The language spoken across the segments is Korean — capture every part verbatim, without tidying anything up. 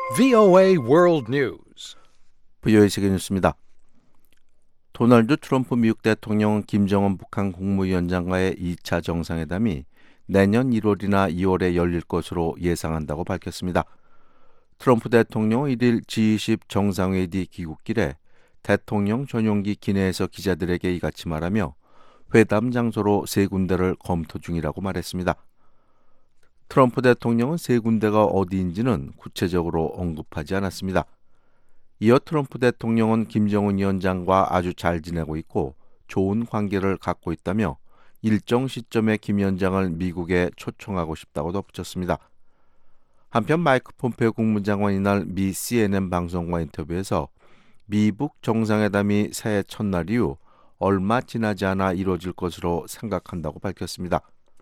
브이오에이 World News. 브이오에이 세계 뉴스입니다. 도널드 트럼프 미국 대통령, 김정은 북한 국무위원장과의 이 차 정상회담이 내년 일월이나 이월에 열릴 것으로 예상한다고 밝혔습니다. 트럼프 대통령은 일일 지 이십 정상회의 뒤 귀국길에 대통령 전용기 기내에서 기자들에게 이같이 말하며 회담 장소로 세 군데를 검토 중이라고 말했습니다. 트럼프 대통령은 세 군데가 어디인지는 구체적으로 언급하지 않았습니다. 이어 트럼프 대통령은 김정은 위원장과 아주 잘 지내고 있고 좋은 관계를 갖고 있다며 일정 시점에 김 위원장을 미국에 초청하고 싶다고 덧붙였습니다. 한편 마이크 폼페오 국무장관이 이날 미 씨엔엔 방송과 인터뷰에서 미북 정상회담이 새해 첫날 이후 얼마 지나지 않아 이루어질 것으로 생각한다고 밝혔습니다.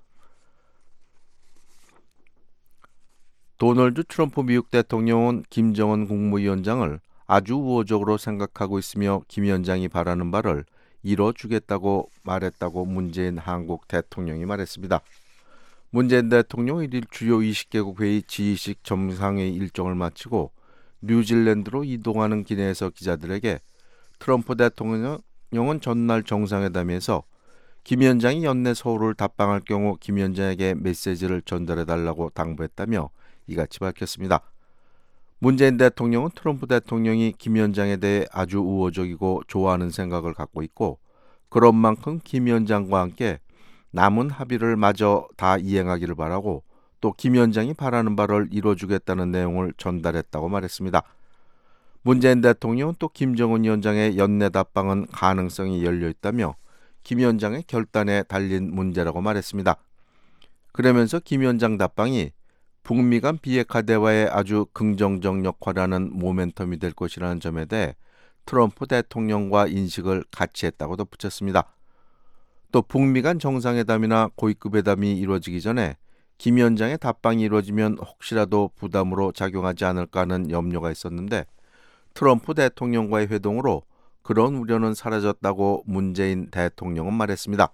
도널드 트럼프 미국 대통령은 김정은 국무위원장을 아주 우호적으로 생각하고 있으며 김 위원장이 바라는 바를 이뤄주겠다고 말했다고 문재인 한국 대통령이 말했습니다. 문재인 대통령은 일일 주요 이십 개국 회의 지 이십 정상회의 일정을 마치고 뉴질랜드로 이동하는 기내에서 기자들에게 트럼프 대통령은 전날 정상회담에서 김 위원장이 연내 서울을 답방할 경우 김 위원장에게 메시지를 전달해달라고 당부했다며 이같이 밝혔습니다. 문재인 대통령은 트럼프 대통령이 김 위원장에 대해 아주 우호적이고 좋아하는 생각을 갖고 있고 그런 만큼 김 위원장과 함께 남은 합의를 마저 다 이행하기를 바라고 또 김 위원장이 바라는 바를 이뤄주겠다는 내용을 전달했다고 말했습니다. 문재인 대통령은 또 김정은 위원장의 연내 답방은 가능성이 열려있다며 김 위원장의 결단에 달린 문제라고 말했습니다. 그러면서 김 위원장 답방이 북미 간 비핵화 대화에 아주 긍정적 역할을 하는 모멘텀이 될 것이라는 점에 대해 트럼프 대통령과 인식을 같이 했다고 덧붙였습니다. 또 북미 간 정상회담이나 고위급 회담이 이루어지기 전에 김 위원장의 답방이 이루어지면 혹시라도 부담으로 작용하지 않을까 하는 염려가 있었는데 트럼프 대통령과의 회동으로 그런 우려는 사라졌다고 문재인 대통령은 말했습니다.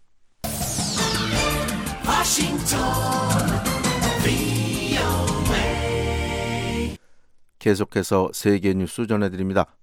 계속해서 세계 뉴스 전해드립니다.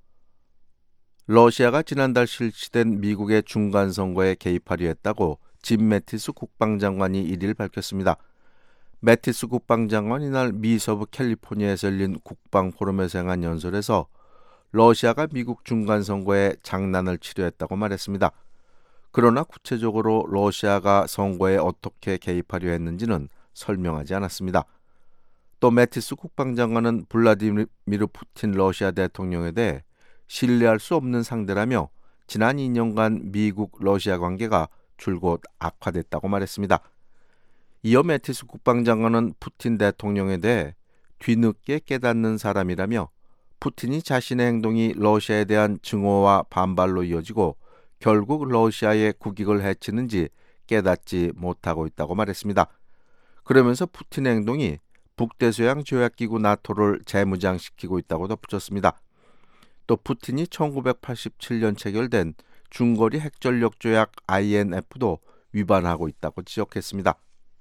러시아가 지난달 실시된 미국의 중간선거에 개입하려 했다고 짐 매티스 국방장관이 일일 밝혔습니다. 매티스 국방장관이 이날 미 서부 캘리포니아에서 열린 국방포럼에서 행한 연설에서 러시아가 미국 중간선거에 장난을 치려 했다고 말했습니다. 그러나 구체적으로 러시아가 선거에 어떻게 개입하려 했는지는 설명하지 않았습니다. 또 매티스 국방장관은 블라디미르 푸틴 러시아 대통령에 대해 신뢰할 수 없는 상대라며 지난 이 년간 미국 러시아 관계가 줄곧 악화됐다고 말했습니다. 이어 매티스 국방장관은 푸틴 대통령에 대해 뒤늦게 깨닫는 사람이라며 푸틴이 자신의 행동이 러시아에 대한 증오와 반발로 이어지고 결국 러시아의 국익을 해치는지 깨닫지 못하고 있다고 말했습니다. 그러면서 푸틴의 행동이 북대서양 조약기구 나토를 재무장시키고 있다고 덧붙였습니다. 또 푸틴이 천구백팔십칠 년 체결된 중거리 핵전력 조약 아이엔에프도 위반하고 있다고 지적했습니다.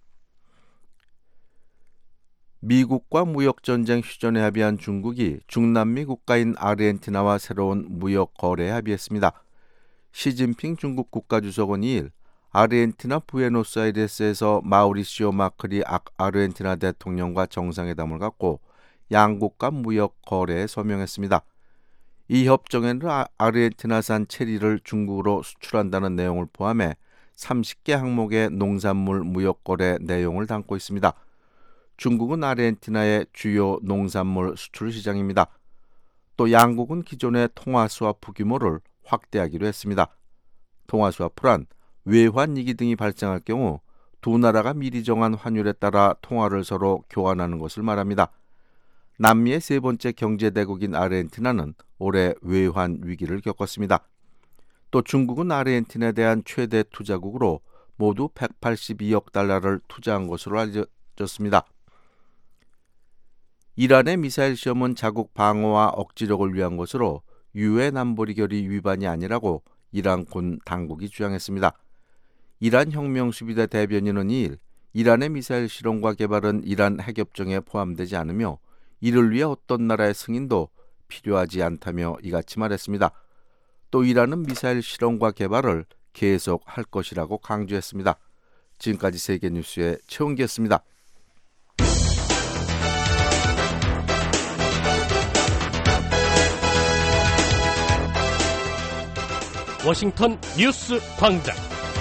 미국과 무역전쟁 휴전에 합의한 중국이 중남미 국가인 아르헨티나와 새로운 무역 거래에 합의했습니다. 시진핑 중국 국가주석은 이일 아르헨티나 부에노스아이레스에서 마우리시오 마크리 아르헨티나 대통령과 정상회담을 갖고 양국 간 무역 거래에 서명했습니다. 이 협정에는 아르헨티나산 체리를 중국으로 수출한다는 내용을 포함해 서른 개 항목의 농산물 무역 거래 내용을 담고 있습니다. 중국은 아르헨티나의 주요 농산물 수출 시장입니다. 또 양국은 기존의 통화스와프 규모를 확대하기로 했습니다. 통화스와프란 외환위기 등이 발생할 경우 두 나라가 미리 정한 환율에 따라 통화를 서로 교환하는 것을 말합니다. 남미의 세 번째 경제대국인 아르헨티나는 올해 외환위기를 겪었습니다. 또 중국은 아르헨티나에 대한 최대 투자국으로 모두 백팔십이억 달러를 투자한 것으로 알려졌습니다. 이란의 미사일 시험은 자국 방어와 억지력을 위한 것으로 유엔 안보리 결의 위반이 아니라고 이란 군 당국이 주장했습니다. 이란 혁명수비대 대변인은 이일 이란의 미사일 실험과 개발은 이란 핵협정에 포함되지 않으며 이를 위해 어떤 나라의 승인도 필요하지 않다며 이같이 말했습니다. 또 이란은 미사일 실험과 개발을 계속 할 것이라고 강조했습니다. 지금까지 세계뉴스의 최원기였습니다. 워싱턴 뉴스 광장.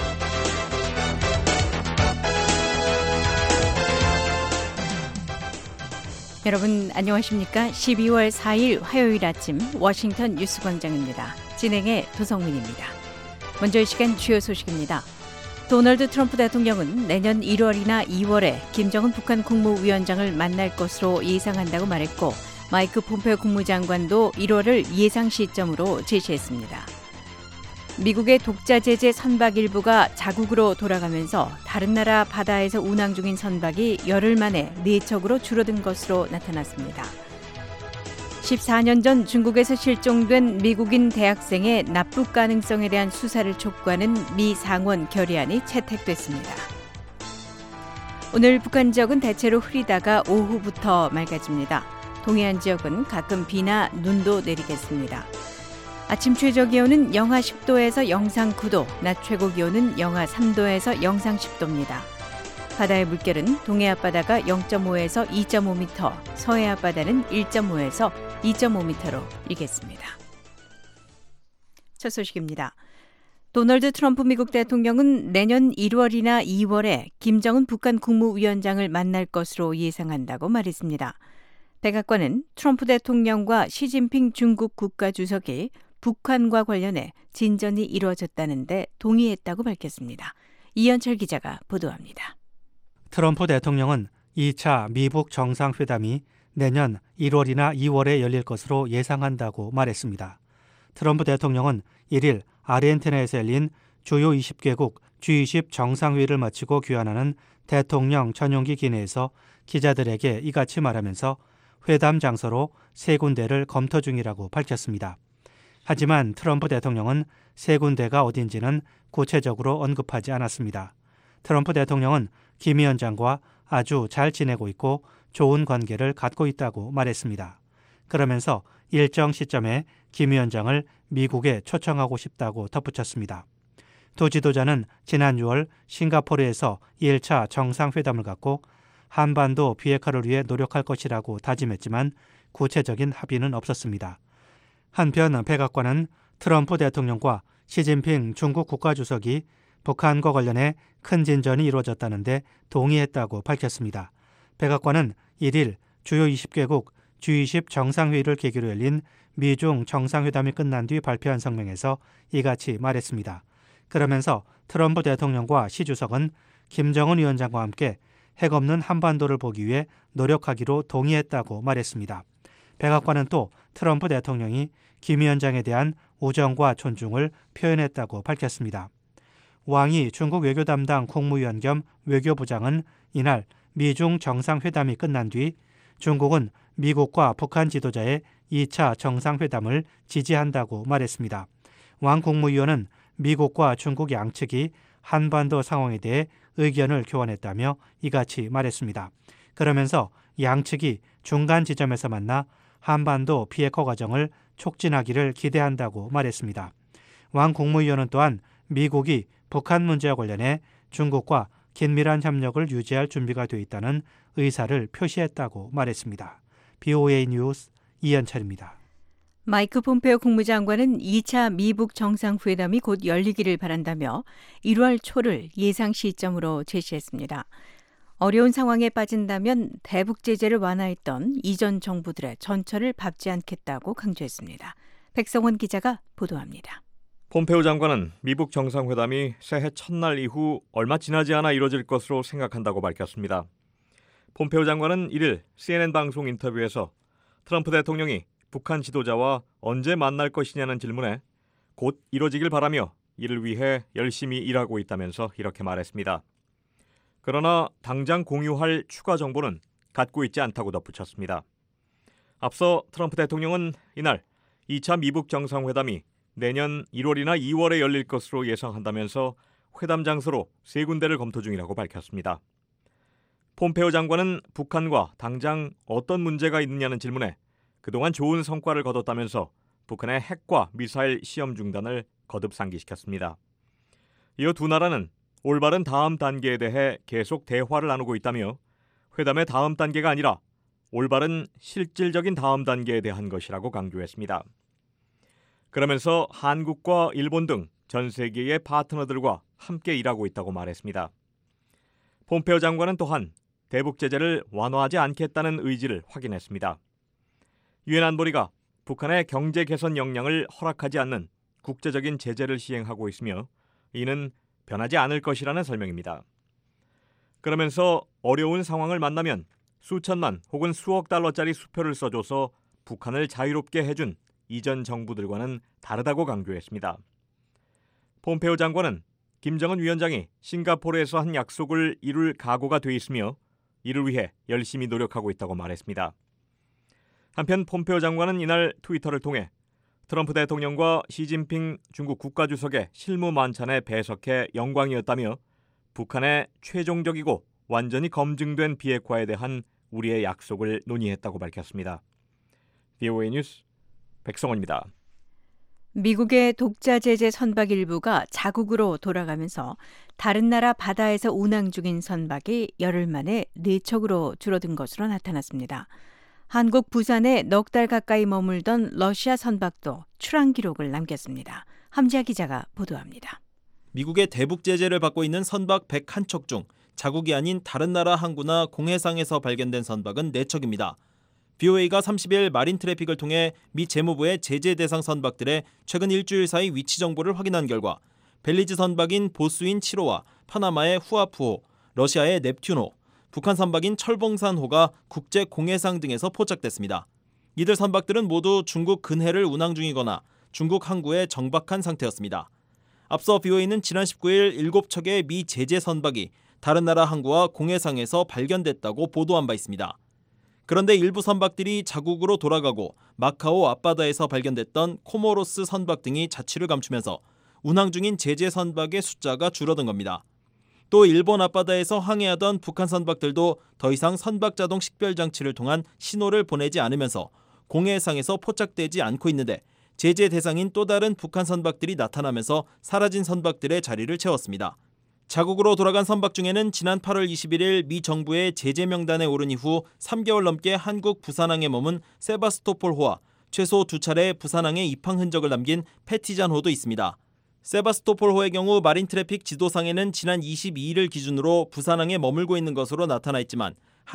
여러분 안녕하십니까? 십이월 사일 화요일 아침 워싱턴 뉴스 광장입니다. 진행의 도성민입니다. 먼저 이 시간 주요 소식입니다. 도널드 트럼프 대통령은 내년 일월이나 이월에 김정은 북한 국무위원장을 만날 것으로 예상한다고 말했고, 마이크 폼페오 국무장관도 일월을 예상 시점으로 제시했습니다. 미국의 독자 제재 선박 일부가 자국으로 돌아가면서 다른 나라 바다에서 운항 중인 선박이 열흘 만에 네 척으로 줄어든 것으로 나타났습니다. 십사 년 전 중국에서 실종된 미국인 대학생의 납북 가능성에 대한 수사를 촉구하는 미 상원 결의안이 채택됐습니다. 오늘 북한 지역은 대체로 흐리다가 오후부터 맑아집니다. 동해안 지역은 가끔 비나 눈도 내리겠습니다. 아침 최저 기온은 영하 십 도에서 영상 구 도, 낮 최고 기온은 영하 삼 도에서 영상 십 도입니다. 바다의 물결은 동해 앞바다가 영 점 오에서 이 점 오 미터, 서해 앞바다는 일 점 오에서 이 점 오 미터로 일겠습니다. 첫 소식입니다. 도널드 트럼프 미국 대통령은 내년 일월이나 이월에 김정은 북한 국무위원장을 만날 것으로 예상한다고 말했습니다. 백악관은 트럼프 대통령과 시진핑 중국 국가주석이 북한과 관련해 진전이 이루어졌다는데 동의했다고 밝혔습니다. 이현철 기자가 보도합니다. 트럼프 대통령은 이 차 미북 정상회담이 내년 일월이나 이월에 열릴 것으로 예상한다고 말했습니다. 트럼프 대통령은 일일 아르헨티나에서 열린 주요 이십 개국 지 이십 정상회의를 마치고 귀환하는 대통령 전용기 기내에서 기자들에게 이같이 말하면서 회담 장소로 세 군데를 검토 중이라고 밝혔습니다. 하지만 트럼프 대통령은 세 군데가 어딘지는 구체적으로 언급하지 않았습니다. 트럼프 대통령은 김 위원장과 아주 잘 지내고 있고 좋은 관계를 갖고 있다고 말했습니다. 그러면서 일정 시점에 김 위원장을 미국에 초청하고 싶다고 덧붙였습니다. 두 지도자는 지난 유월 싱가포르에서 일 차 정상회담을 갖고 한반도 비핵화를 위해 노력할 것이라고 다짐했지만 구체적인 합의는 없었습니다. 한편 백악관은 트럼프 대통령과 시진핑 중국 국가주석이 북한과 관련해 큰 진전이 이루어졌다는데 동의했다고 밝혔습니다. 백악관은 일일 주요 이십 개국 지 이십 정상회의를 계기로 열린 미중 정상회담이 끝난 뒤 발표한 성명에서 이같이 말했습니다. 그러면서 트럼프 대통령과 시 주석은 김정은 위원장과 함께 핵 없는 한반도를 보기 위해 노력하기로 동의했다고 말했습니다. 백악관은 또 트럼프 대통령이 김 위원장에 대한 우정과 존중을 표현했다고 밝혔습니다. 왕이 중국 외교 담당 국무위원 겸 외교부장은 이날 미중 정상회담이 끝난 뒤 중국은 미국과 북한 지도자의 이 차 정상회담을 지지한다고 말했습니다. 왕 국무위원은 미국과 중국 양측이 한반도 상황에 대해 의견을 교환했다며 이같이 말했습니다. 그러면서 양측이 중간 지점에서 만나 한반도 비핵화 과정을 촉진하기를 기대한다고 말했습니다. 왕 국무위원은 또한 미국이 북한 문제와 관련해 중국과 긴밀한 협력을 유지할 준비가 되어 있다는 의사를 표시했다고 말했습니다. 비오에이 뉴스 이현철입니다. 마이크 폼페오 국무장관은 이 차 미북 정상회담이 곧 열리기를 바란다며 일월 초를 예상 시점으로 제시했습니다. 어려운 상황에 빠진다면 대북 제재를 완화했던 이전 정부들의 전철을 밟지 않겠다고 강조했습니다. 백성원 기자가 보도합니다. 폼페오 장관은 미북 정상회담이 새해 첫날 이후 얼마 지나지 않아 이뤄질 것으로 생각한다고 밝혔습니다. 폼페오 장관은 일일 씨엔엔 방송 인터뷰에서 트럼프 대통령이 북한 지도자와 언제 만날 것이냐는 질문에 곧 이뤄지길 바라며 이를 위해 열심히 일하고 있다면서 이렇게 말했습니다. 그러나 당장 공유할 추가 정보는 갖고 있지 않다고 덧붙였습니다. 앞서 트럼프 대통령은 이날 이 차 미북 정상회담이 내년 일월이나 이월에 열릴 것으로 예상한다면서 회담 장소로 세 군데를 검토 중이라고 밝혔습니다. 폼페오 장관은 북한과 당장 어떤 문제가 있느냐는 질문에 그동안 좋은 성과를 거뒀다면서 북한의 핵과 미사일 시험 중단을 거듭 상기시켰습니다. 이어 두 나라는 올바른 다음 단계에 대해 계속 대화를 나누고 있다며 회담의 다음 단계가 아니라 올바른 실질적인 다음 단계에 대한 것이라고 강조했습니다. 그러면서 한국과 일본 등 전 세계의 파트너들과 함께 일하고 있다고 말했습니다. 폼페오 장관은 또한 대북 제재를 완화하지 않겠다는 의지를 확인했습니다. 유엔 안보리가 북한의 경제 개선 역량을 허락하지 않는 국제적인 제재를 시행하고 있으며 이는 변하지 않을 것이라는 설명입니다. 그러면서 어려운 상황을 만나면 수천만 혹은 수억 달러짜리 수표를 써줘서 북한을 자유롭게 해준 이전 정부들과는 다르다고 강조했습니다. 폼페오 장관은 김정은 위원장이 싱가포르에서 한 약속을 이룰 각오가 돼 있으며 이를 위해 열심히 노력하고 있다고 말했습니다. 한편 폼페오 장관은 이날 트위터를 통해 트럼프 대통령과 시진핑 중국 국가주석의 실무 만찬에 배석해 영광이었다며 북한의 최종적이고 완전히 검증된 비핵화에 대한 우리의 약속을 논의했다고 밝혔습니다. 브이오에이 뉴스 백성원입니다. 미국의 독자 제재 선박 일부가 자국으로 돌아가면서 다른 나라 바다에서 운항 중인 선박이 열흘 만에 네 척으로 줄어든 것으로 나타났습니다. 한국 부산에 넉 달 가까이 머물던 러시아 선박도 출항 기록을 남겼습니다. 함지아 기자가 보도합니다. 미국의 대북 제재를 받고 있는 선박 백일 척 중 자국이 아닌 다른 나라 항구나 공해상에서 발견된 선박은 네 척입니다. 브이오에이가 삼십 일 마린 트래픽을 통해 미 재무부의 제재 대상 선박들의 최근 일주일 사이 위치 정보를 확인한 결과 벨리즈 선박인 보스윈 칠 호와 파나마의 후아프호, 러시아의 넵튠호, 북한 선박인 철봉산호가 국제 공해상 등에서 포착됐습니다. 이들 선박들은 모두 중국 근해를 운항 중이거나 중국 항구에 정박한 상태였습니다. 앞서 브이오에이는 지난 십구 일 일곱 척의 미 제재 선박이 다른 나라 항구와 공해상에서 발견됐다고 보도한 바 있습니다. 그런데 일부 선박들이 자국으로 돌아가고 마카오 앞바다에서 발견됐던 코모로스 선박 등이 자취를 감추면서 운항 중인 제재 선박의 숫자가 줄어든 겁니다. 또 일본 앞바다에서 항해하던 북한 선박들도 더 이상 선박 자동 식별 장치를 통한 신호를 보내지 않으면서 공해상에서 포착되지 않고 있는데 제재 대상인 또 다른 북한 선박들이 나타나면서 사라진 선박들의 자리를 채웠습니다. 자국으로 돌아간 선박 중에는 지난 팔월 이십일일 미 정부의 제재 명단에 오른 이후 삼 개월 넘게 한국 부산항에 머문 세바스토폴호와 최소 두 차례 부산항에 입항 흔적을 남긴 패티잔호도 있습니다. 세바스토폴호의 경우 마린 트래픽 지도상에는 지난 이십이일을 기준으로 부산항에 머물고 있는 것으로 나타나 있지만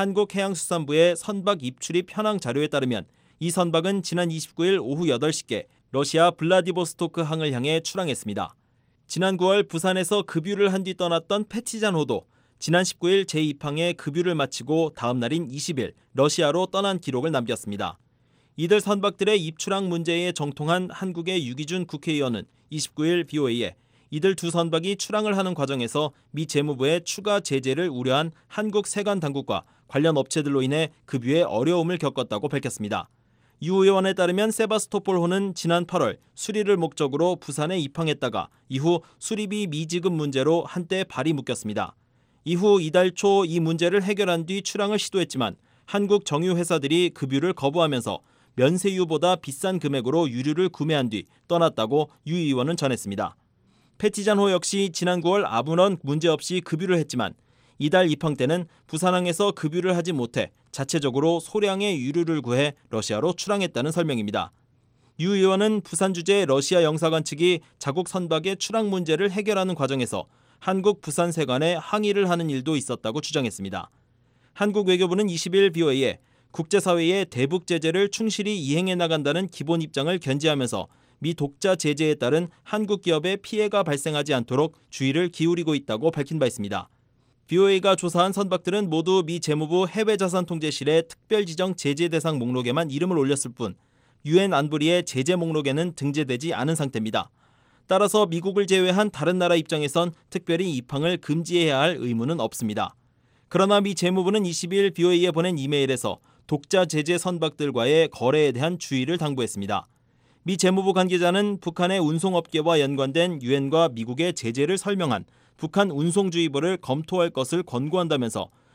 한국해양수산부의 선박 입출입 현황 자료에 따르면 이 선박은 지난 이십구일 오후 여덟 시께 러시아 블라디보스토크 항을 향해 출항했습니다. 지난 구월 부산에서 급유를 한 뒤 떠났던 패티잔호도 지난 십구일 재입항에 급유를 마치고 다음 날인 이십일 러시아로 떠난 기록을 남겼습니다. 이들 선박들의 입출항 문제에 정통한 한국의 유기준 국회의원은 이십구일 브이오에이에 이들 두 선박이 출항을 하는 과정에서 미 재무부의 추가 제재를 우려한 한국 세관 당국과 관련 업체들로 인해 급유에 어려움을 겪었다고 밝혔습니다. 유 의원에 따르면 세바스토폴호는 지난 팔월 수리를 목적으로 부산에 입항했다가 이후 수리비 미지급 문제로 한때 발이 묶였습니다. 이후 이달 초 이 문제를 해결한 뒤 출항을 시도했지만 한국 정유 회사들이 급유를 거부하면서 면세유보다 비싼 금액으로 유류를 구매한 뒤 떠났다고 유 의원은 전했습니다. 패티잔호 역시 지난 구월 아무런 문제없이 급유를 했지만 이달 입항 때는 부산항에서 급유를 하지 못해 자체적으로 소량의 유류를 구해 러시아로 출항했다는 설명입니다. 유 의원은 부산 주재 러시아 영사관 측이 자국 선박의 출항 문제를 해결하는 과정에서 한국 부산세관에 항의를 하는 일도 있었다고 주장했습니다. 한국 외교부는 이십일 브이오에이에 국제사회의 대북 제재를 충실히 이행해 나간다는 기본 입장을 견지하면서 미 독자 제재에 따른 한국 기업의 피해가 발생하지 않도록 주의를 기울이고 있다고 밝힌 바 있습니다. 브이오에이가 조사한 선박들은 모두 미 재무부 해외자산통제실의 특별지정 제재 대상 목록에만 이름을 올렸을 뿐 유엔 안보리의 제재 목록에는 등재되지 않은 상태입니다. 따라서 미국을 제외한 다른 나라 입장에선 특별히 입항을 금지해야 할 의무는 없습니다. 그러나 미 재무부는 이십일 브이오에이에 보낸 이메일에서 독자 제재 선박들과의 거래에 대한 주의를 당부했습니다. 미 재무부 관계자는 북한의 운송업계와 연관된 유엔과 미국의 제재를 설명한 북한 운송주의보를 검토할 것을 권고한다면서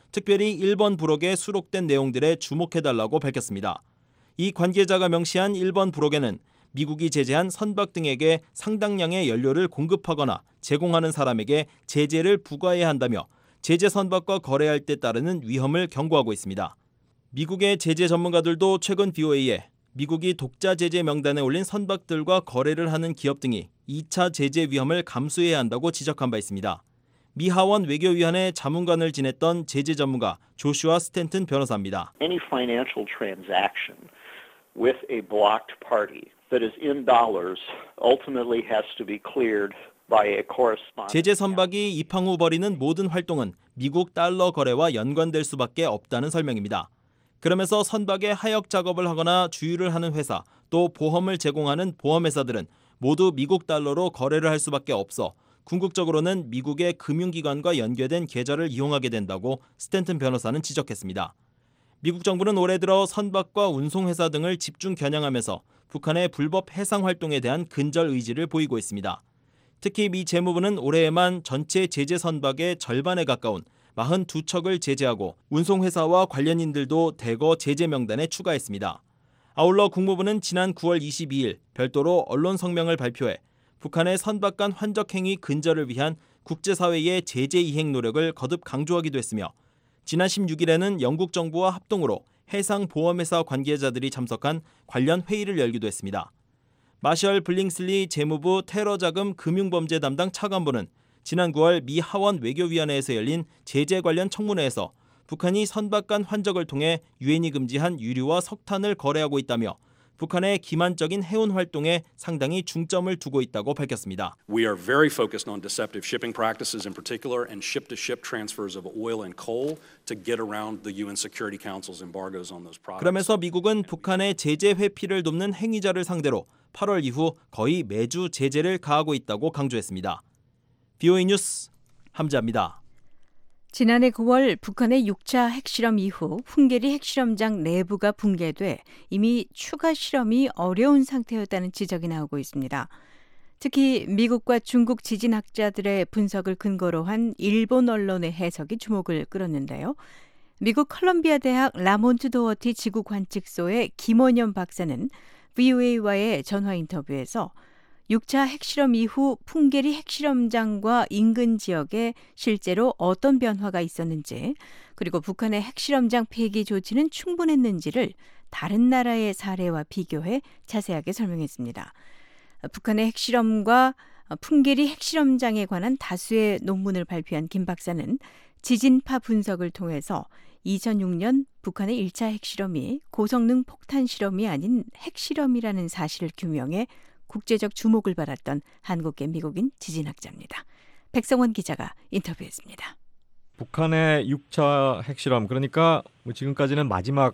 특별히 일 번 부록에 수록된 내용들에 주목해달라고 밝혔습니다. 이 관계자가 명시한 일 번 부록에는 미국이 제재한 선박 등에게 상당량의 연료를 공급하거나 제공하는 사람에게 제재를 부과해야 한다며 제재 선박과 거래할 때 따르는 위험을 경고하고 있습니다. 미국의 제재 전문가들도 최근 비오에이에 미국이 독자 제재 명단에 올린 선박들과 거래를 하는 기업 등이 이 차 제재 위험을 감수해야 한다고 지적한 바 있습니다. 미 하원 외교위원회 자문관을 지냈던 제재 전문가 조슈아 스탠튼 변호사입니다. Any financial transaction with a blocked party that is in dollars ultimately has to be cleared by a corresponding. 제재 선박이 입항 후 벌이는 모든 활동은 미국 달러 거래와 연관될 수밖에 없다는 설명입니다. 그러면서 선박의 하역 작업을 하거나 주유를 하는 회사, 또 보험을 제공하는 보험회사들은 모두 미국 달러로 거래를 할 수밖에 없어 궁극적으로는 미국의 금융기관과 연계된 계좌를 이용하게 된다고 스탠튼 변호사는 지적했습니다. 미국 정부는 올해 들어 선박과 운송회사 등을 집중 겨냥하면서 북한의 불법 해상 활동에 대한 근절 의지를 보이고 있습니다. 특히 미 재무부는 올해에만 전체 제재 선박의 절반에 가까운 사십이 척을 제재하고 운송회사와 관련인들도 대거 제재 명단에 추가했습니다. 아울러 국무부는 지난 구월 이십이일 별도로 언론 성명을 발표해 북한의 선박 간 환적 행위 근절을 위한 국제사회의 제재 이행 노력을 거듭 강조하기도 했으며 지난 십육일에는 영국 정부와 합동으로 해상보험회사 관계자들이 참석한 관련 회의를 열기도 했습니다. 마셜 블링슬리 재무부 테러자금 금융범죄 담당 차관보는 지난 구월 미 하원 외교위원회에서 열린 제재 관련 청문회에서 북한이 선박 간 환적을 통해 유엔이 금지한 유류와 석탄을 거래하고 있다며 북한의 기만적인 해운 활동에 상당히 중점을 두고 있다고 밝혔습니다. We are very focused on deceptive shipping practices in particular and ship-to-ship transfers of oil and coal to get around the 유엔 Security Council's embargoes on those products. 그러면서 미국은 북한의 제재 회피를 돕는 행위자를 상대로 팔월 이후 거의 매주 제재를 가하고 있다고 강조했습니다. 비오에이 뉴스 함자입니다. 지난해 구월 북한의 육 차 핵실험 이후 풍계리 핵실험장 내부가 붕괴돼 이미 추가 실험이 어려운 상태였다는 지적이 나오고 있습니다. 특히 미국과 중국 지진학자들의 분석을 근거로 한 일본 언론의 해석이 주목을 끌었는데요. 미국 컬럼비아 대학 라몬트 도어티 지구관측소의 김원현 박사는 브이오에이와의 전화 인터뷰에서 육 차 핵실험 이후 풍계리 핵실험장과 인근 지역에 실제로 어떤 변화가 있었는지, 그리고 북한의 핵실험장 폐기 조치는 충분했는지를 다른 나라의 사례와 비교해 자세하게 설명했습니다. 북한의 핵실험과 풍계리 핵실험장에 관한 다수의 논문을 발표한 김 박사는 지진파 분석을 통해서 이천육년 북한의 일 차 핵실험이 고성능 폭탄 실험이 아닌 핵실험이라는 사실을 규명해 국제적 주목을 받았던 한국계 미국인 지진학자입니다. 백성원 기자가 인터뷰했습니다. 북한의 육 차 핵실험, 그러니까 뭐 지금까지는 마지막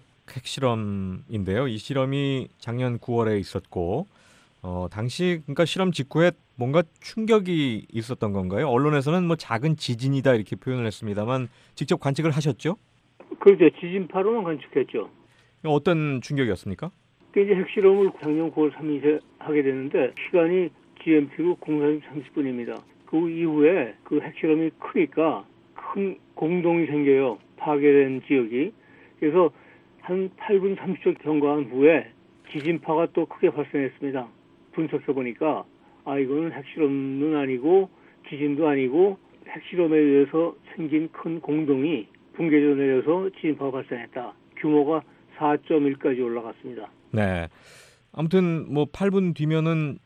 핵실험인데요. 이 실험이 작년 구월에 있었고 어, 당시 그러니까 실험 직후에 뭔가 충격이 있었던 건가요? 언론에서는 뭐 작은 지진이다 이렇게 표현을 했습니다만 직접 관측을 하셨죠? 그렇죠. 지진파로만 관측했죠. 어떤 충격이었습니까? 이제 핵실험을 작년 구월 삼일에 하게 됐는데 시간이 지엠피로 공사일 삼십 분입니다. 그 이후에 그 핵실험이 크니까 큰 공동이 생겨요. 파괴된 지역이. 그래서 한 팔 분 삼십 초 경과한 후에 지진파가 또 크게 발생했습니다. 분석해 보니까 아 이거는 핵실험은 아니고 지진도 아니고 핵실험에 의해서 생긴 큰 공동이 붕괴져 내려서 지진파가 발생했다. 규모가 사 점 일까지 올라갔습니다. 네. 아무튼 뭐 팔 분 뒤면은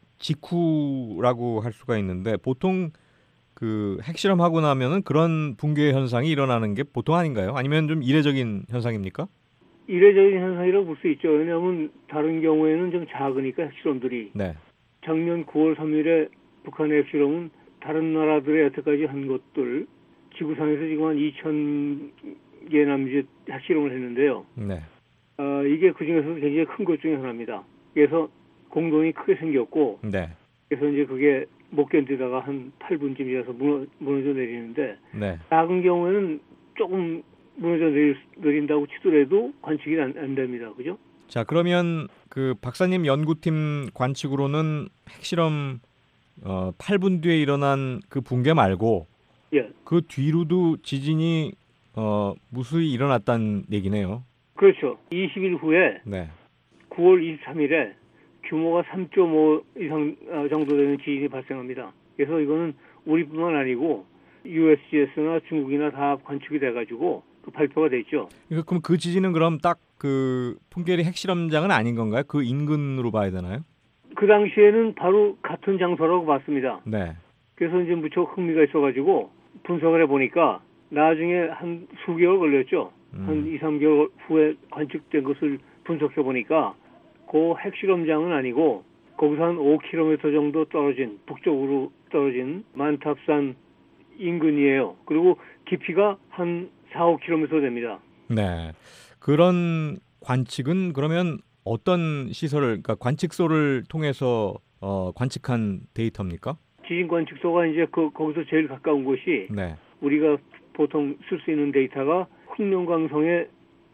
직후라고 할 수가 있는데 보통 그 핵실험하고 나면은 그런 붕괴 현상이 일어나는 게 보통 아닌가요? 아니면 좀 이례적인 현상입니까? 이례적인 현상이라고 볼 수 있죠. 왜냐하면 다른 경우에는 좀 작으니까 핵실험들이. 네. 작년 구월 삼일에 북한의 핵실험은 다른 나라들의 여태까지 한 것들 지구상에서 지금 한 이천 개 남짓 핵실험을 했는데요. 네. 어, 이게 그 중에서도 굉장히 큰 것 중에 하나입니다. 그래서 공동이 크게 생겼고, 네. 그래서 이제 그게 못 견디다가 한 팔 분쯤 지나서 무너, 무너져 내리는데, 네. 작은 경우에는 조금 무너져 내릴, 내린다고 치더라도 관측이 안, 안 됩니다. 그죠? 자, 그러면 그 박사님 연구팀 관측으로는 핵실험 어, 팔 분 뒤에 일어난 그 붕괴 말고, 예. 그 뒤로도 지진이 어, 무수히 일어났다는 얘기네요. 그렇죠. 이십 일 후에 네. 구월 이십삼일에 규모가 삼 점 오 이상 정도 되는 지진이 발생합니다. 그래서 이거는 우리뿐만 아니고 유에스지에스나 중국이나 다 관측이 돼가지고 그 발표가 됐죠. 그럼 그 지진은 그럼 딱 그 풍계리 핵실험장은 아닌 건가요? 그 인근으로 봐야 되나요? 그 당시에는 바로 같은 장소라고 봤습니다. 네. 그래서 이제 무척 흥미가 있어가지고 분석을 해보니까 나중에 한 수개월 걸렸죠. 음. 한 이, 삼 개월 후에 관측된 것을 분석해보니까 그 핵실험장은 아니고 거기서 한 오 킬로미터 정도 떨어진 북쪽으로 떨어진 만탑산 인근이에요. 그리고 깊이가 한 사, 오 킬로미터 됩니다. 네. 그런 관측은 그러면 어떤 시설을, 그러니까 관측소를 통해서 어, 관측한 데이터입니까? 지진 관측소가 이제 그 거기서 제일 가까운 곳이 네. 우리가 보통 쓸 수 있는 데이터가 흑룡강성의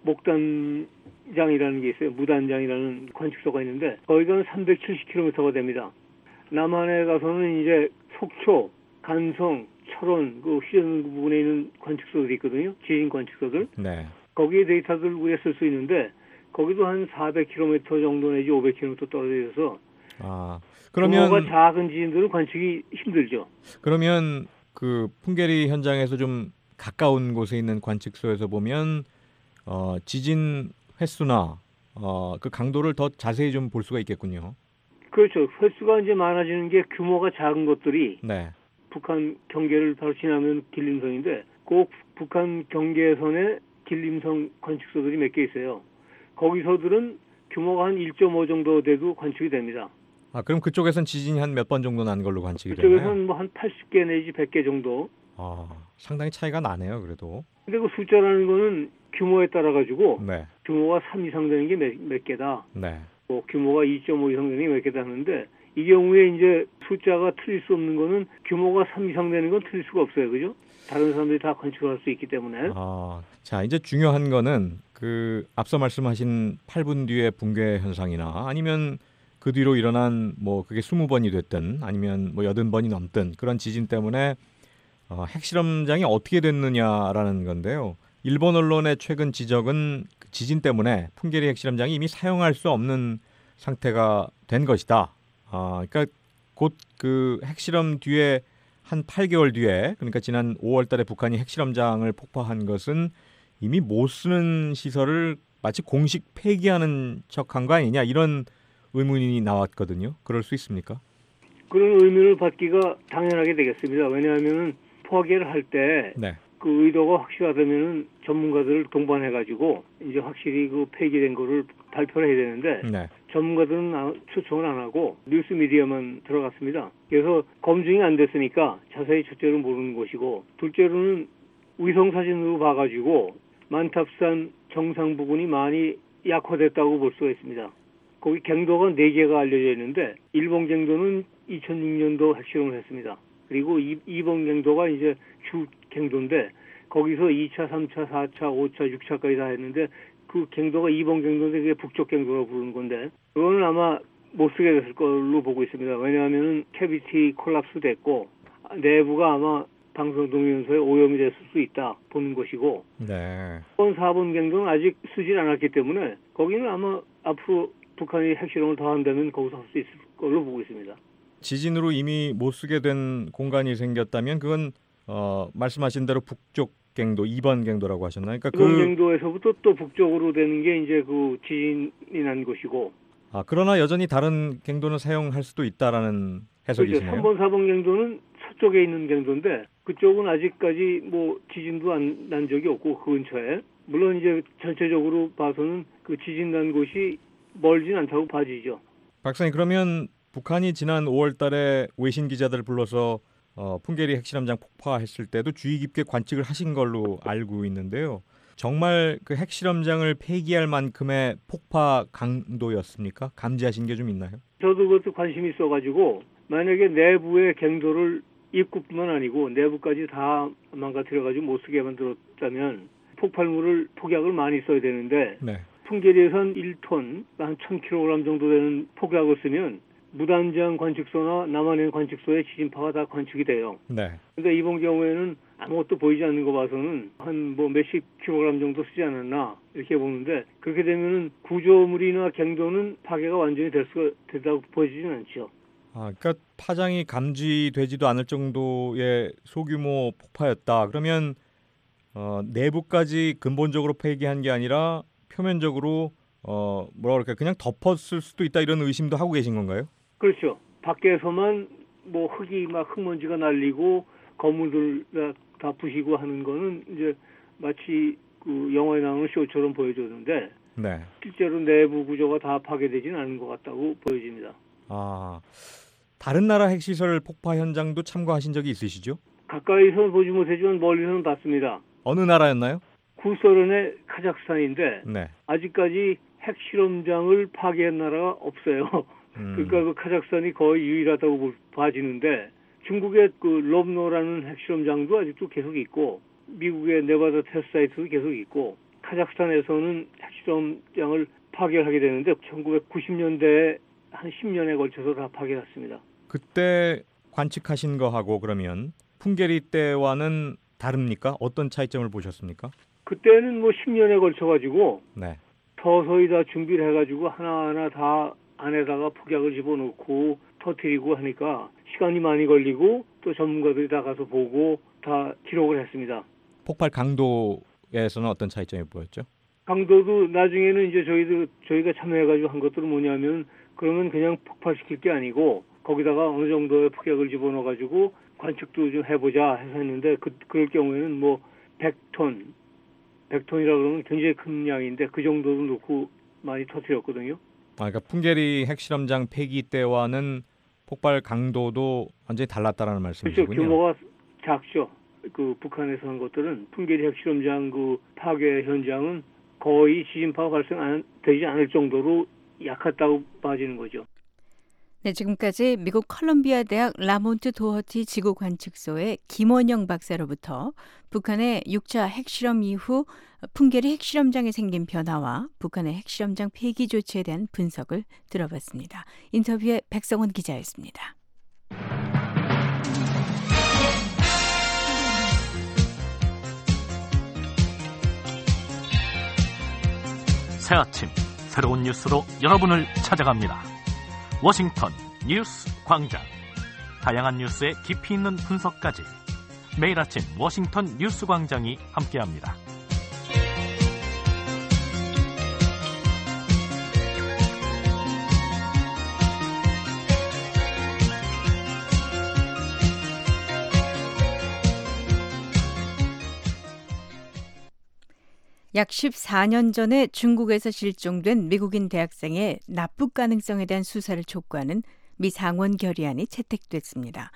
목단장이라는 게 있어요. 무단장이라는 관측소가 있는데 거기가 삼백칠십 킬로미터가 됩니다. 남한에 가서는 이제 속초, 간성, 철원, 그 휴전 부분에 있는 관측소들이 있거든요. 지진 관측소들. 네. 거기에 데이터들 우리가 쓸 수 있는데 거기도 한 사백 킬로미터 정도 내지 오백 킬로미터 떨어져 있어서 아, 그러면 규모가 작은 지진들은 관측이 힘들죠. 그러면 그 풍계리 현장에서 좀 가까운 곳에 있는 관측소에서 보면 어, 지진 횟수나 어, 그 강도를 더 자세히 좀 볼 수가 있겠군요. 그렇죠. 횟수가 이제 많아지는 게 규모가 작은 것들이 네. 북한 경계를 바로 지나면 길림성인데 꼭 북한 경계선에 길림성 관측소들이 몇 개 있어요. 거기서들은 규모가 한 일 점 오 정도 돼도 관측이 됩니다. 아, 그럼 그쪽에선 지진이 한 몇 번 정도 난 걸로 관측이 되나요? 그쪽에서는 뭐 한 팔십 개 내지 백 개 정도. 아, 상당히 차이가 나네요, 그래도. 근데 그 숫자라는 거는 규모에 따라 가지고 네. 규모가 삼 이상 되는 게 몇, 몇 개다. 네. 뭐 규모가 이 점 오 이상 되는 게 몇 개다 하는데 이 경우에 이제 숫자가 틀릴 수 없는 거는 규모가 삼 이상 되는 건 틀릴 수가 없어요. 그죠? 다른 사람들이 다 관측할 수 있기 때문에. 아, 자, 이제 중요한 거는 그 앞서 말씀하신 팔 분 뒤의 붕괴 현상이나 아니면 그 뒤로 일어난 뭐 그게 스무 번이 됐든 아니면 뭐 여든 번이 넘든 그런 지진 때문에 어, 핵실험장이 어떻게 됐느냐라는 건데요. 일본 언론의 최근 지적은 지진 때문에 풍계리 핵실험장이 이미 사용할 수 없는 상태가 된 것이다. 아, 그러니까 곧 그 핵실험 뒤에 한 팔 개월 뒤에, 그러니까 지난 오월 달에 북한이 핵실험장을 폭파한 것은 이미 못 쓰는 시설을 마치 공식 폐기하는 척한 거 아니냐, 이런 의문이 나왔거든요. 그럴 수 있습니까? 그런 의문을 받기가 당연하게 되겠습니다. 왜냐하면 포기를 할 때 그 네. 의도가 확실하다면 전문가들을 동반해가지고 이제 확실히 그 폐기된 거를 발표를 해야 되는데 네. 전문가들은 초청을 안 하고 뉴스 미디어만 들어갔습니다. 그래서 검증이 안 됐으니까 자세히 첫째로 모르는 것이고, 둘째로는 위성 사진으로 봐가지고 만탑산 정상 부근이 많이 약화됐다고 볼 수가 있습니다. 거기 갱도가 네 개가 알려져 있는데 일본 갱도는 이천육 년도 핵실험을 했습니다. 그리고 이 번 갱도가 이제 주 갱도인데 거기서 이 차, 삼 차, 사 차, 오 차, 육 차까지 다 했는데 그 갱도가 이 번 갱도인데 그게 북쪽 갱도라고 부르는 건데 그거는 아마 못 쓰게 됐을 걸로 보고 있습니다. 왜냐하면 캐비티 콜랍스 됐고 내부가 아마 방사동위원소에 오염이 됐을 수 있다 보는 것이고, 네. 사 번, 사 번 갱도는 아직 쓰질 않았기 때문에 거기는 아마 앞으로 북한이 핵실험을 더 한다면 거기서 할 수 있을 걸로 보고 있습니다. 지진으로 이미 못 쓰게 된 공간이 생겼다면 그건 어, 말씀하신 대로 북쪽 갱도, 이 번 갱도라고 하셨나요? 그러니까 이 번 그 갱도에서부터 또 북쪽으로 되는 게 이제 그 지진이 난 곳이고. 아, 그러나 여전히 다른 갱도는 사용할 수도 있다라는 해석이시네요. 삼 번, 사 번 갱도는 서쪽에 있는 갱도인데 그쪽은 아직까지 뭐 지진도 안, 난 적이 없고 그 근처에. 물론 이제 전체적으로 봐서는 그 지진 난 곳이 멀진 않다고 봐지죠. 박사님, 그러면 북한이 지난 오월 달에 외신 기자들을 불러서 어, 풍계리 핵실험장 폭파했을 때도 주의 깊게 관측을 하신 걸로 알고 있는데요. 정말 그 핵실험장을 폐기할 만큼의 폭파 강도였습니까? 감지하신 게 좀 있나요? 저도 그것도 관심이 있어가지고 만약에 내부의 갱도를 입구뿐만 아니고 내부까지 다 망가뜨려가지고 못 쓰게 만들었다면 폭발물을 폭약을 많이 써야 되는데 네. 풍계리에선 일 톤, 한 천 킬로그램 정도 되는 폭약을 쓰면 무단장 관측소나 남한행 관측소의 지진파가 다 관측이 돼요. 네. 근데 이번 경우에는 아무것도 보이지 않는 거 봐서는 한 뭐 몇십 킬로그램 정도 쓰지 않았나 이렇게 보는데 그렇게 되면은 구조물이나 갱도는 파괴가 완전히 될 수가 된다고 보여지진 않죠. 아, 그러니까 파장이 감지되지도 않을 정도의 소규모 폭파였다. 그러면 어, 내부까지 근본적으로 폐기한 게 아니라 표면적으로 어, 뭐라 그럴까 그냥 덮었을 수도 있다 이런 의심도 하고 계신 건가요? 그렇죠. 밖에서만 뭐 흙이 막 흙먼지가 날리고 건물들 다 부시고 하는 거는 이제 마치 그 영화에 나오는 쇼처럼 보여줬는데 네. 실제로 내부 구조가 다 파괴되지는 않은 것 같다고 보여집니다. 아, 다른 나라 핵시설 폭파 현장도 참고하신 적이 있으시죠? 가까이서 보지 못했지만 멀리서는 봤습니다. 어느 나라였나요? 구소련의 카자흐스탄인데 네. 아직까지 핵실험장을 파괴한 나라가 없어요. 음. 그러니까 그 카자흐스탄이 거의 유일하다고 봐지는데 중국의 그 롬노라는 핵실험장도 아직도 계속 있고 미국의 네바다 테스트 사이트도 계속 있고 카자흐스탄에서는 핵실험장을 파괴하게 되는데 천구백구십 년대에 한 십 년에 걸쳐서 다 파괴했습니다. 그때 관측하신 거하고 그러면 풍계리 때와는 다릅니까? 어떤 차이점을 보셨습니까? 그때는 뭐 십 년에 걸쳐가지고 네. 서서히 다 준비를 해가지고 하나하나 다 안에다가 폭약을 집어넣고 터뜨리고 하니까 시간이 많이 걸리고 또 전문가들이 다 가서 보고 다 기록을 했습니다. 폭발 강도에서는 어떤 차이점이 보였죠? 강도도 나중에는 이제 저희들 저희가 참여해가지고 한 것들은 뭐냐면 그러면 그냥 폭발시킬 게 아니고 거기다가 어느 정도의 폭약을 집어넣어가지고 관측도 좀 해보자 해서 했는데 그 그럴 경우에는 뭐 백 톤, 백 톤이라 그러면 굉장히 큰 양인데 그 정도도 넣고 많이 터뜨렸거든요. 아, 그러니까 풍계리 핵실험장 폐기 때와는 폭발 강도도 완전히 달랐다라는 말씀이시군요. 그렇죠. 규모가 작죠. 그 북한에서 한 것들은 풍계리 핵실험장 그 파괴 현장은 거의 지진파가 발생되지 않을 정도로 약했다고 봐지는 거죠. 네, 지금까지 미국 컬럼비아 대학 라몬트 도허티 지구관측소의 김원영 박사로부터 북한의 육 차 핵실험 이후 풍계리 핵실험장에 생긴 변화와 북한의 핵실험장 폐기 조치에 대한 분석을 들어봤습니다. 인터뷰의 백성원 기자였습니다. 새 아침 새로운 뉴스로 여러분을 찾아갑니다. 워싱턴 뉴스 광장. 다양한 뉴스의 깊이 있는 분석까지 매일 아침 워싱턴 뉴스 광장이 함께합니다. 약 십사 년 전에 중국에서 실종된 미국인 대학생의 납북 가능성에 대한 수사를 촉구하는 미 상원 결의안이 채택됐습니다.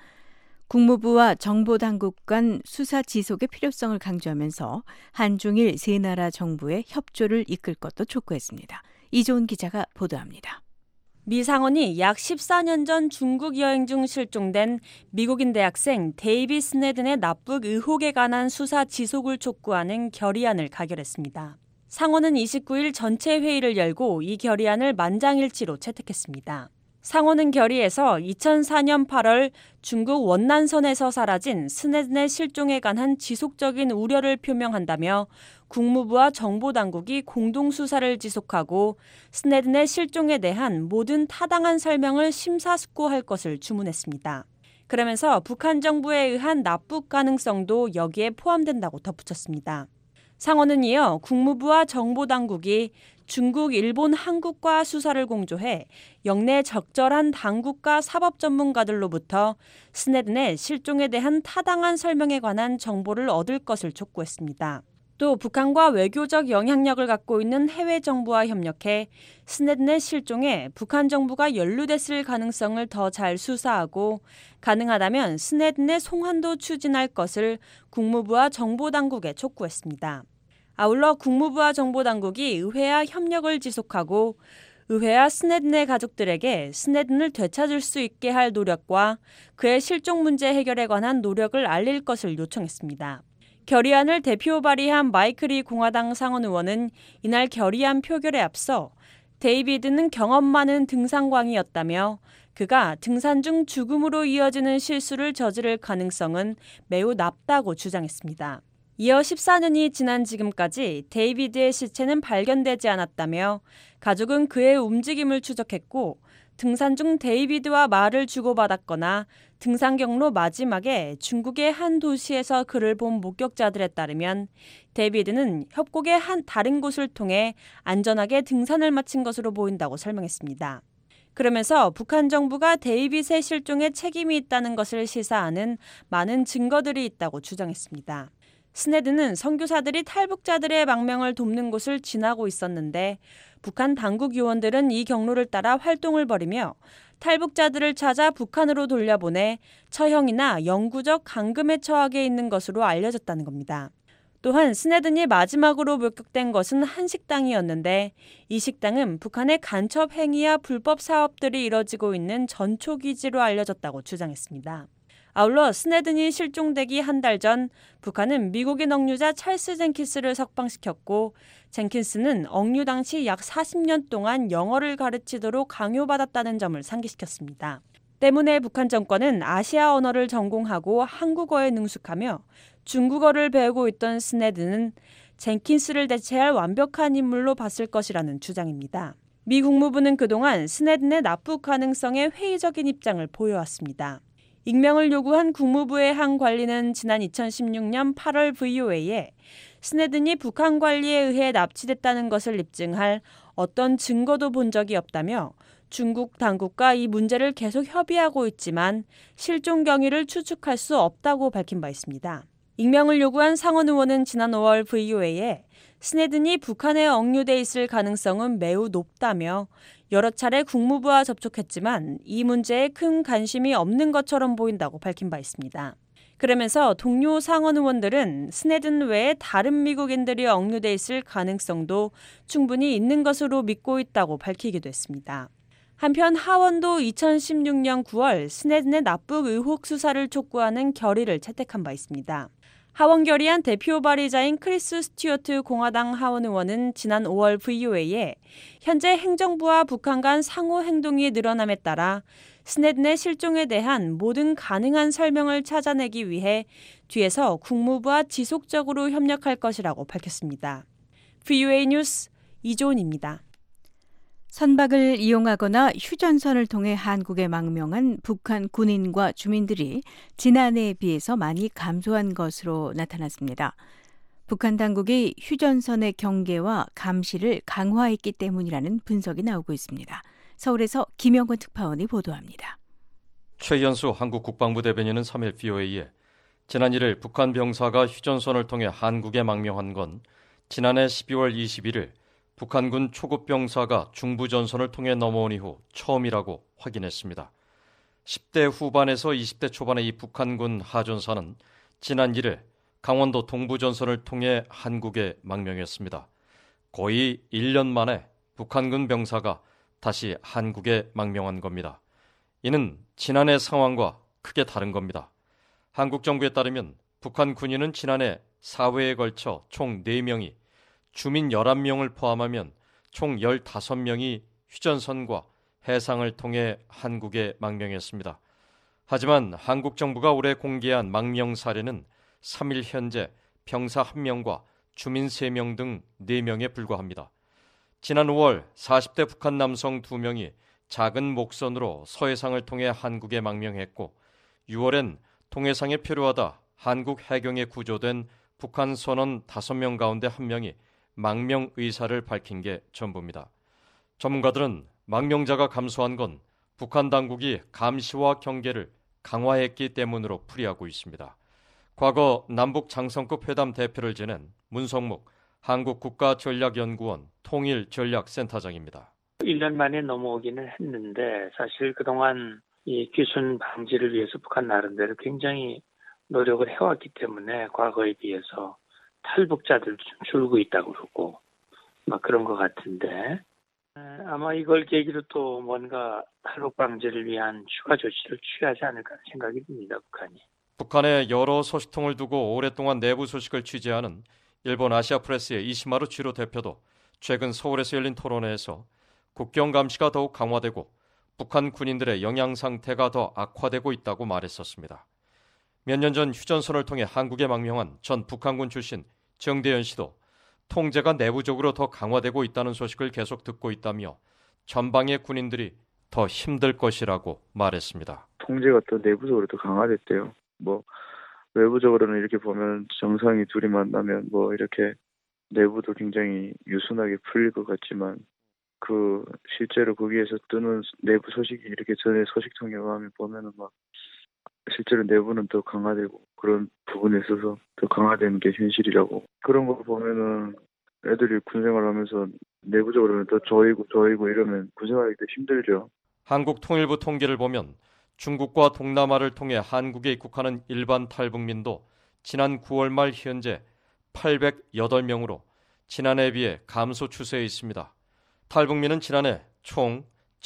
국무부와 정보당국 간 수사 지속의 필요성을 강조하면서 한중일 세 나라 정부의 협조를 이끌 것도 촉구했습니다. 이조은 기자가 보도합니다. 미 상원이 약 십사 년 전 중국 여행 중 실종된 미국인 대학생 데이비 스네든의 납북 의혹에 관한 수사 지속을 촉구하는 결의안을 가결했습니다. 상원은 이십구 일 전체 회의를 열고 이 결의안을 만장일치로 채택했습니다. 상원은 결의에서 이천사 년 팔월 중국 원난선에서 사라진 스네든의 실종에 관한 지속적인 우려를 표명한다며 국무부와 정보당국이 공동수사를 지속하고 스네든의 실종에 대한 모든 타당한 설명을 심사숙고할 것을 주문했습니다. 그러면서 북한 정부에 의한 납북 가능성도 여기에 포함된다고 덧붙였습니다. 상원은 이어 국무부와 정보당국이 중국, 일본, 한국과 수사를 공조해 역내 적절한 당국과 사법 전문가들로부터 스네든의 실종에 대한 타당한 설명에 관한 정보를 얻을 것을 촉구했습니다. 또 북한과 외교적 영향력을 갖고 있는 해외 정부와 협력해 스네든의 실종에 북한 정부가 연루됐을 가능성을 더 잘 수사하고 가능하다면 스네든의 송환도 추진할 것을 국무부와 정보당국에 촉구했습니다. 아울러 국무부와 정보당국이 의회와 협력을 지속하고 의회와 스네든의 가족들에게 스네든을 되찾을 수 있게 할 노력과 그의 실종 문제 해결에 관한 노력을 알릴 것을 요청했습니다. 결의안을 대표 발의한 마이클 공화당 상원 의원은 이날 결의안 표결에 앞서 데이비드는 경험 많은 등산광이었다며 그가 등산 중 죽음으로 이어지는 실수를 저지를 가능성은 매우 낮다고 주장했습니다. 이어 십사 년이 지난 지금까지 데이비드의 시체는 발견되지 않았다며 가족은 그의 움직임을 추적했고 등산 중 데이비드와 말을 주고받았거나 등산 경로 마지막에 중국의 한 도시에서 그를 본 목격자들에 따르면 데이비드는 협곡의 한 다른 곳을 통해 안전하게 등산을 마친 것으로 보인다고 설명했습니다. 그러면서 북한 정부가 데이빗의 실종에 책임이 있다는 것을 시사하는 많은 증거들이 있다고 주장했습니다. 스네든은 선교사들이 탈북자들의 망명을 돕는 곳을 지나고 있었는데 북한 당국 요원들은 이 경로를 따라 활동을 벌이며 탈북자들을 찾아 북한으로 돌려보내 처형이나 영구적 감금에 처하게 있는 것으로 알려졌다는 겁니다. 또한 스네든이 마지막으로 목격된 것은 한 식당이었는데 이 식당은 북한의 간첩 행위와 불법 사업들이 이뤄지고 있는 전초기지로 알려졌다고 주장했습니다. 아울러 스네든이 실종되기 한 달 전 북한은 미국인 억류자 찰스 젠킨스를 석방시켰고 젠킨스는 억류 당시 약 사십 년 동안 영어를 가르치도록 강요받았다는 점을 상기시켰습니다. 때문에 북한 정권은 아시아 언어를 전공하고 한국어에 능숙하며 중국어를 배우고 있던 스네든은 젠킨스를 대체할 완벽한 인물로 봤을 것이라는 주장입니다. 미 국무부는 그동안 스네든의 납북 가능성에 회의적인 입장을 보여왔습니다. 익명을 요구한 국무부의 한 관리는 지난 이천십육 년 팔월 브이오에이에 스네든이 북한 관리에 의해 납치됐다는 것을 입증할 어떤 증거도 본 적이 없다며 중국 당국과 이 문제를 계속 협의하고 있지만 실종 경위를 추측할 수 없다고 밝힌 바 있습니다. 익명을 요구한 상원 의원은 지난 오월 브이오에이에 스네든이 북한에 억류돼 있을 가능성은 매우 높다며 여러 차례 국무부와 접촉했지만 이 문제에 큰 관심이 없는 것처럼 보인다고 밝힌 바 있습니다. 그러면서 동료 상원 의원들은 스네든 외에 다른 미국인들이 억류돼 있을 가능성도 충분히 있는 것으로 믿고 있다고 밝히기도 했습니다. 한편 하원도 이천십육 년 구월 스네든의 납북 의혹 수사를 촉구하는 결의를 채택한 바 있습니다. 하원 결의안 대표 발의자인 크리스 스튜어트 공화당 하원 의원은 지난 오월 브이오에이에 현재 행정부와 북한 간 상호 행동이 늘어남에 따라 스네든의 실종에 대한 모든 가능한 설명을 찾아내기 위해 뒤에서 국무부와 지속적으로 협력할 것이라고 밝혔습니다. 브이오에이 뉴스 이조은입니다. 선박을 이용하거나 휴전선을 통해 한국에 망명한 북한 군인과 주민들이 지난해에 비해서 많이 감소한 것으로 나타났습니다. 북한 당국이 휴전선의 경계와 감시를 강화했기 때문이라는 분석이 나오고 있습니다. 서울에서 김영권 특파원이 보도합니다. 최연수 한국 국방부 대변인은 삼 일 브이오에이에 지난 일 일 북한 병사가 휴전선을 통해 한국에 망명한 건 지난해 십이월 이십일일 북한군 초급 병사가 중부전선을 통해 넘어온 이후 처음이라고 확인했습니다. 십 대 후반에서 이십 대 초반의 이 북한군 하전사는 지난 일 일 강원도 동부전선을 통해 한국에 망명했습니다. 거의 일 년 만에 북한군 병사가 다시 한국에 망명한 겁니다. 이는 지난해 상황과 크게 다른 겁니다. 한국 정부에 따르면 북한 군인은 지난해 사 회에 걸쳐 총 네 명이 주민 열한 명을 포함하면 총 열다섯 명이 휴전선과 해상을 통해 한국에 망명했습니다. 하지만 한국 정부가 올해 공개한 망명 사례는 삼 일 현재 병사 한 명과 주민 세 명 등 네 명에 불과합니다. 지난 오월 사십 대 북한 남성 두 명이 작은 목선으로 서해상을 통해 한국에 망명했고 유월엔 통해상에 표류하다 한국 해경에 구조된 북한 선원 다섯 명 가운데 한 명이 망명 의사를 밝힌 게 전부입니다. 전문가들은 망명자가 감소한 건 북한 당국이 감시와 경계를 강화했기 때문으로 풀이하고 있습니다. 과거 남북 장성급 회담 대표를 지낸 문성묵 한국국가전략연구원 통일전략센터장입니다. 일 년 만에 넘어오기는 했는데 사실 그동안 이 귀순 방지를 위해서 북한 나름대로 굉장히 노력을 해왔기 때문에 과거에 비해서 탈북자들 좀 줄고 있다고 그러고 막 그런 것 같은데 아마 이걸 계기로 또 뭔가 탈북 방지를 위한 추가 조치를 취하지 않을까 생각이 듭니다. 북한이. 북한의 여러 소식통을 두고 오랫동안 내부 소식을 취재하는 일본 아시아프레스의 이시마루 지로 대표도 최근 서울에서 열린 토론회에서 국경 감시가 더욱 강화되고 북한 군인들의 영양 상태가 더 악화되고 있다고 말했었습니다. 몇 년 전 휴전선을 통해 한국에 망명한 전 북한군 출신 정대현 씨도 통제가 내부적으로 더 강화되고 있다는 소식을 계속 듣고 있다며 전방의 군인들이 더 힘들 것이라고 말했습니다. 통제가 더 내부적으로 더 강화됐대요. 뭐 외부적으로는 이렇게 보면 정상이 둘이 만나면 뭐 이렇게 내부도 굉장히 유순하게 풀릴 것 같지만 그 실제로 거기에서 뜨는 내부 소식이 이렇게 전에 소식통에 의하면 보면은 막 실제로 내부는 더 강화되고 그런 부분에 있어서 더 강화되는 게 현실이라고. 그런 거 보면은 애들이 군생활하면서 내부적으로는 더 조이고 조이고 이러면 군생활하기 더 힘들죠. 한국 통일부 통계를 보면 중국과 동남아를 통해 한국에 입국하는 일반 탈북민도 지난 구월 말 현재 팔백팔 명으로 지난해에 비해 감소 추세에 있습니다. 탈북민은 지난해 총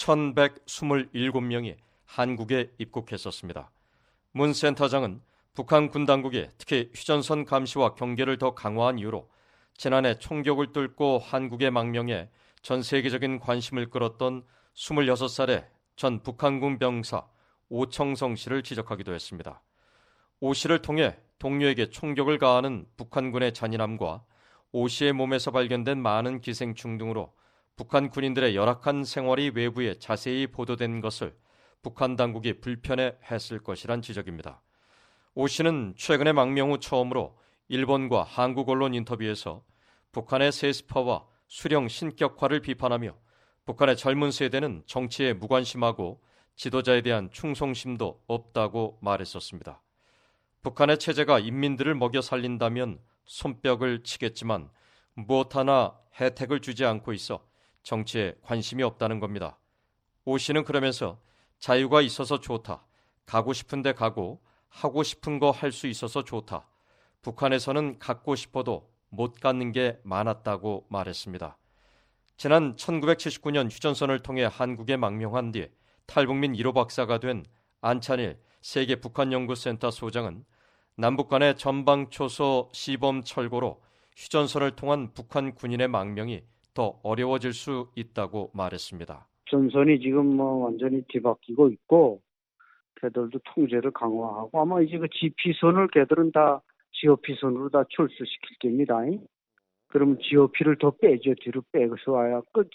천백이십칠 명이 한국에 입국했었습니다. 문 센터장은 북한 군 당국이 특히 휴전선 감시와 경계를 더 강화한 이유로 지난해 총격을 뚫고 한국에 망명해 전 세계적인 관심을 끌었던 스물여섯 살의 전 북한군 병사 오청성 씨를 지적하기도 했습니다. 오 씨를 통해 동료에게 총격을 가하는 북한군의 잔인함과 오 씨의 몸에서 발견된 많은 기생충 등으로 북한 군인들의 열악한 생활이 외부에 자세히 보도된 것을 북한 당국이 불편해했을 것이란 지적입니다. 오 씨는 최근에 망명 후 처음으로 일본과 한국 언론 인터뷰에서 북한의 세습화와 수령 신격화를 비판하며 북한의 젊은 세대는 정치에 무관심하고 지도자에 대한 충성심도 없다고 말했었습니다. 북한의 체제가 인민들을 먹여 살린다면 손뼉을 치겠지만 무엇 하나 혜택을 주지 않고 있어 정치에 관심이 없다는 겁니다. 오 씨는 그러면서 자유가 있어서 좋다. 가고 싶은데 가고 하고 싶은 거 할 수 있어서 좋다. 북한에서는 갖고 싶어도 못 갖는 게 많았다고 말했습니다. 지난 천구백칠십구 년 휴전선을 통해 한국에 망명한 뒤 탈북민 일 호 박사가 된 안찬일 세계 북한연구센터 소장은 남북 간의 전방초소 시범 철거로 휴전선을 통한 북한 군인의 망명이 더 어려워질 수 있다고 말했습니다. 전선이 지금 뭐 완전히 뒤바뀌고 있고 걔들도 통제를 강화하고 아마 이제 그 지피선을 걔들은 다 지오피선으로 다 철수시킬 겁니다. 그러면 지오피를 더 빼죠. 뒤로 빼서 와야 그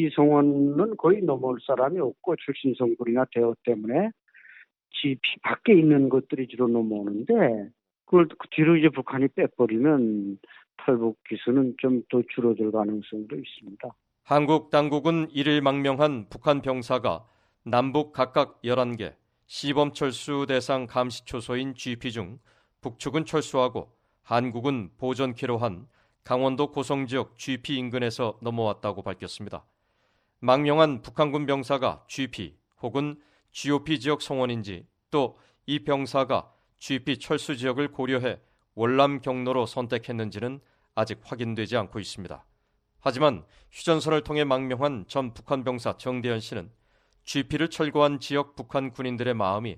지피성원은 거의 넘어올 사람이 없고 출신 성분이나 대우 때문에 지피 밖에 있는 것들이 주로 넘어오는데 그걸 뒤로 이제 북한이 빼버리면 탈북 기수는 좀 더 줄어들 가능성도 있습니다. 한국 당국은 일 일 망명한 북한 병사가 남북 각각 열한 개 시범 철수 대상 감시 초소인 지피 중 북측은 철수하고 한국은 보전키로 한 강원도 고성지역 지피 인근에서 넘어왔다고 밝혔습니다. 망명한 북한군 병사가 지피 혹은 지오피 지역 성원인지 또 이 병사가 지피 철수 지역을 고려해 월남 경로로 선택했는지는 아직 확인되지 않고 있습니다. 하지만 휴전선을 통해 망명한 전 북한 병사 정대현 씨는 지피를 철거한 지역 북한 군인들의 마음이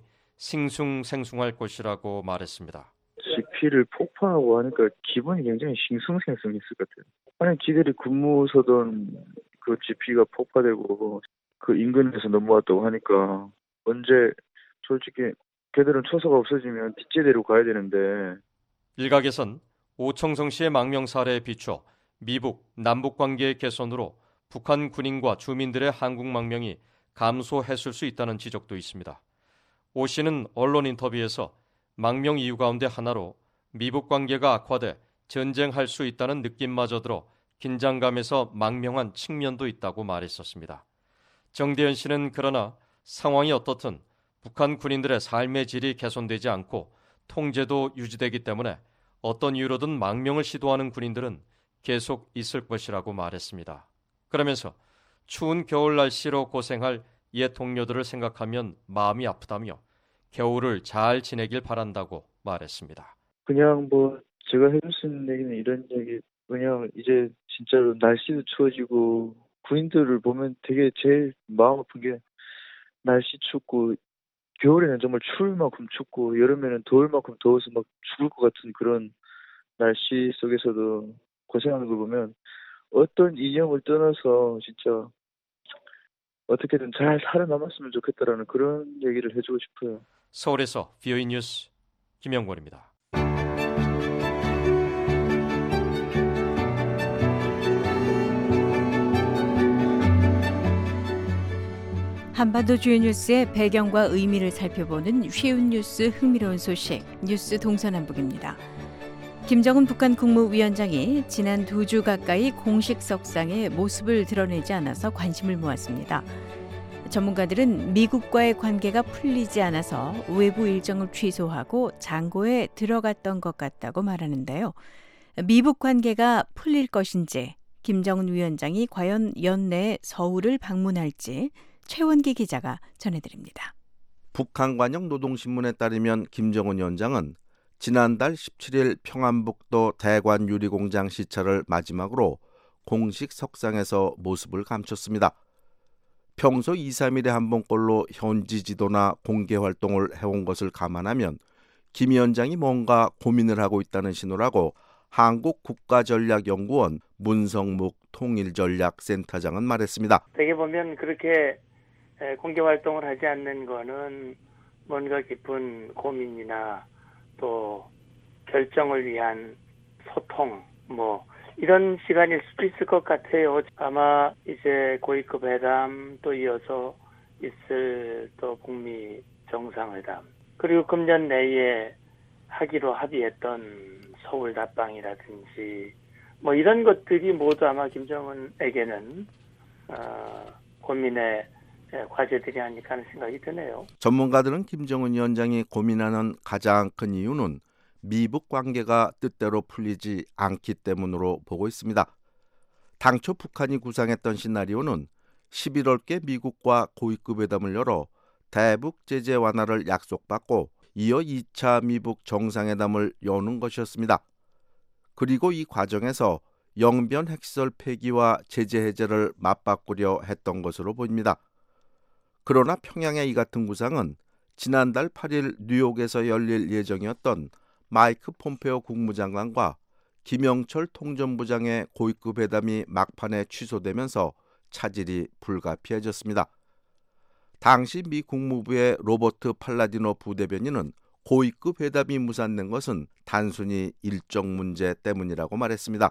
싱숭생숭할 것이라고 말했습니다. 지피를 폭파하고 하니까 기분이 굉장히 싱숭생숭했을 것 같아요. 아니 지들이 근무 서던 그 지피가 폭파되고 그 인근에서 넘어왔다고 하니까 언제 솔직히 걔들은 초소가 없어지면 뒷제대로 가야 되는데. 일각에선 오청성 씨의 망명 사례에 비춰 미북, 남북 관계의 개선으로 북한 군인과 주민들의 한국 망명이 감소했을 수 있다는 지적도 있습니다. 오 씨는 언론 인터뷰에서 망명 이유 가운데 하나로 미북 관계가 악화돼 전쟁할 수 있다는 느낌마저 들어 긴장감에서 망명한 측면도 있다고 말했었습니다. 정대현 씨는 그러나 상황이 어떻든 북한 군인들의 삶의 질이 개선되지 않고 통제도 유지되기 때문에 어떤 이유로든 망명을 시도하는 군인들은 계속 있을 것이라고 말했습니다. 그러면서 추운 겨울 날씨로 고생할 옛 동료들을 생각하면 마음이 아프다며 겨울을 잘 지내길 바란다고 말했습니다. 그냥 뭐 제가 해줄 수 있는 얘기는 이런 얘기, 그냥 이제 진짜로 날씨도 추워지고 군인들을 보면 되게 제일 마음 아픈 게 날씨 춥고 겨울에는 정말 추울 만큼 춥고 여름에는 더울 만큼 더워서 막 죽을 것 같은 그런 날씨 속에서도 고생하는 걸 보면 어떤 이념을 떠나서 진짜 어떻게든 잘 살아남았으면 좋겠다라는 그런 얘기를 해주고 싶어요. 서울에서 비오이 뉴스 김영권입니다. 한반도 주요 뉴스의 배경과 의미를 살펴보는 쉬운 뉴스 흥미로운 소식 뉴스 동서남북입니다. 김정은 북한 국무위원장이 지난 두 주 가까이 공식 석상에 모습을 드러내지 않아서 관심을 모았습니다. 전문가들은 미국과의 관계가 풀리지 않아서 외부 일정을 취소하고 장고에 들어갔던 것 같다고 말하는데요. 미북 관계가 풀릴 것인지, 김정은 위원장이 과연 연내에 서울을 방문할지 최원기 기자가 전해드립니다. 북한 관영 노동신문에 따르면 김정은 위원장은 지난달 십칠일 평안북도 대관 유리공장 시찰을 마지막으로 공식 석상에서 모습을 감췄습니다. 평소 이, 삼일에 한 번꼴로 현지 지도나 공개 활동을 해온 것을 감안하면 김 위원장이 뭔가 고민을 하고 있다는 신호라고 한국국가전략연구원 문성묵 통일전략센터장은 말했습니다. 되게 보면 그렇게 공개 활동을 하지 않는 거는 뭔가 깊은 고민이나 또 결정을 위한 소통, 뭐 이런 시간일 수도 있을 것 같아요. 아마 이제 고위급 회담 또 이어서 있을 또 북미 정상회담 그리고 금년 내에 하기로 합의했던 서울 답방이라든지 뭐 이런 것들이 모두 아마 김정은에게는 어, 고민의 과제들이 아닐까 하는 생각이 드네요. 전문가들은 김정은 위원장이 고민하는 가장 큰 이유는 미북 관계가 뜻대로 풀리지 않기 때문으로 보고 있습니다. 당초 북한이 구상했던 시나리오는 십일월께 미국과 고위급 회담을 열어 대북 제재 완화를 약속받고 이어 이 차 미북 정상회담을 여는 것이었습니다. 그리고 이 과정에서 영변 핵시설 폐기와 제재 해제를 맞바꾸려 했던 것으로 보입니다. 그러나 평양의 이 같은 구상은 지난달 팔일 뉴욕에서 열릴 예정이었던 마이크 폼페오 국무장관과 김영철 통전부장의 고위급 회담이 막판에 취소되면서 차질이 불가피해졌습니다. 당시 미 국무부의 로버트 팔라디노 부대변인은 고위급 회담이 무산된 것은 단순히 일정 문제 때문이라고 말했습니다.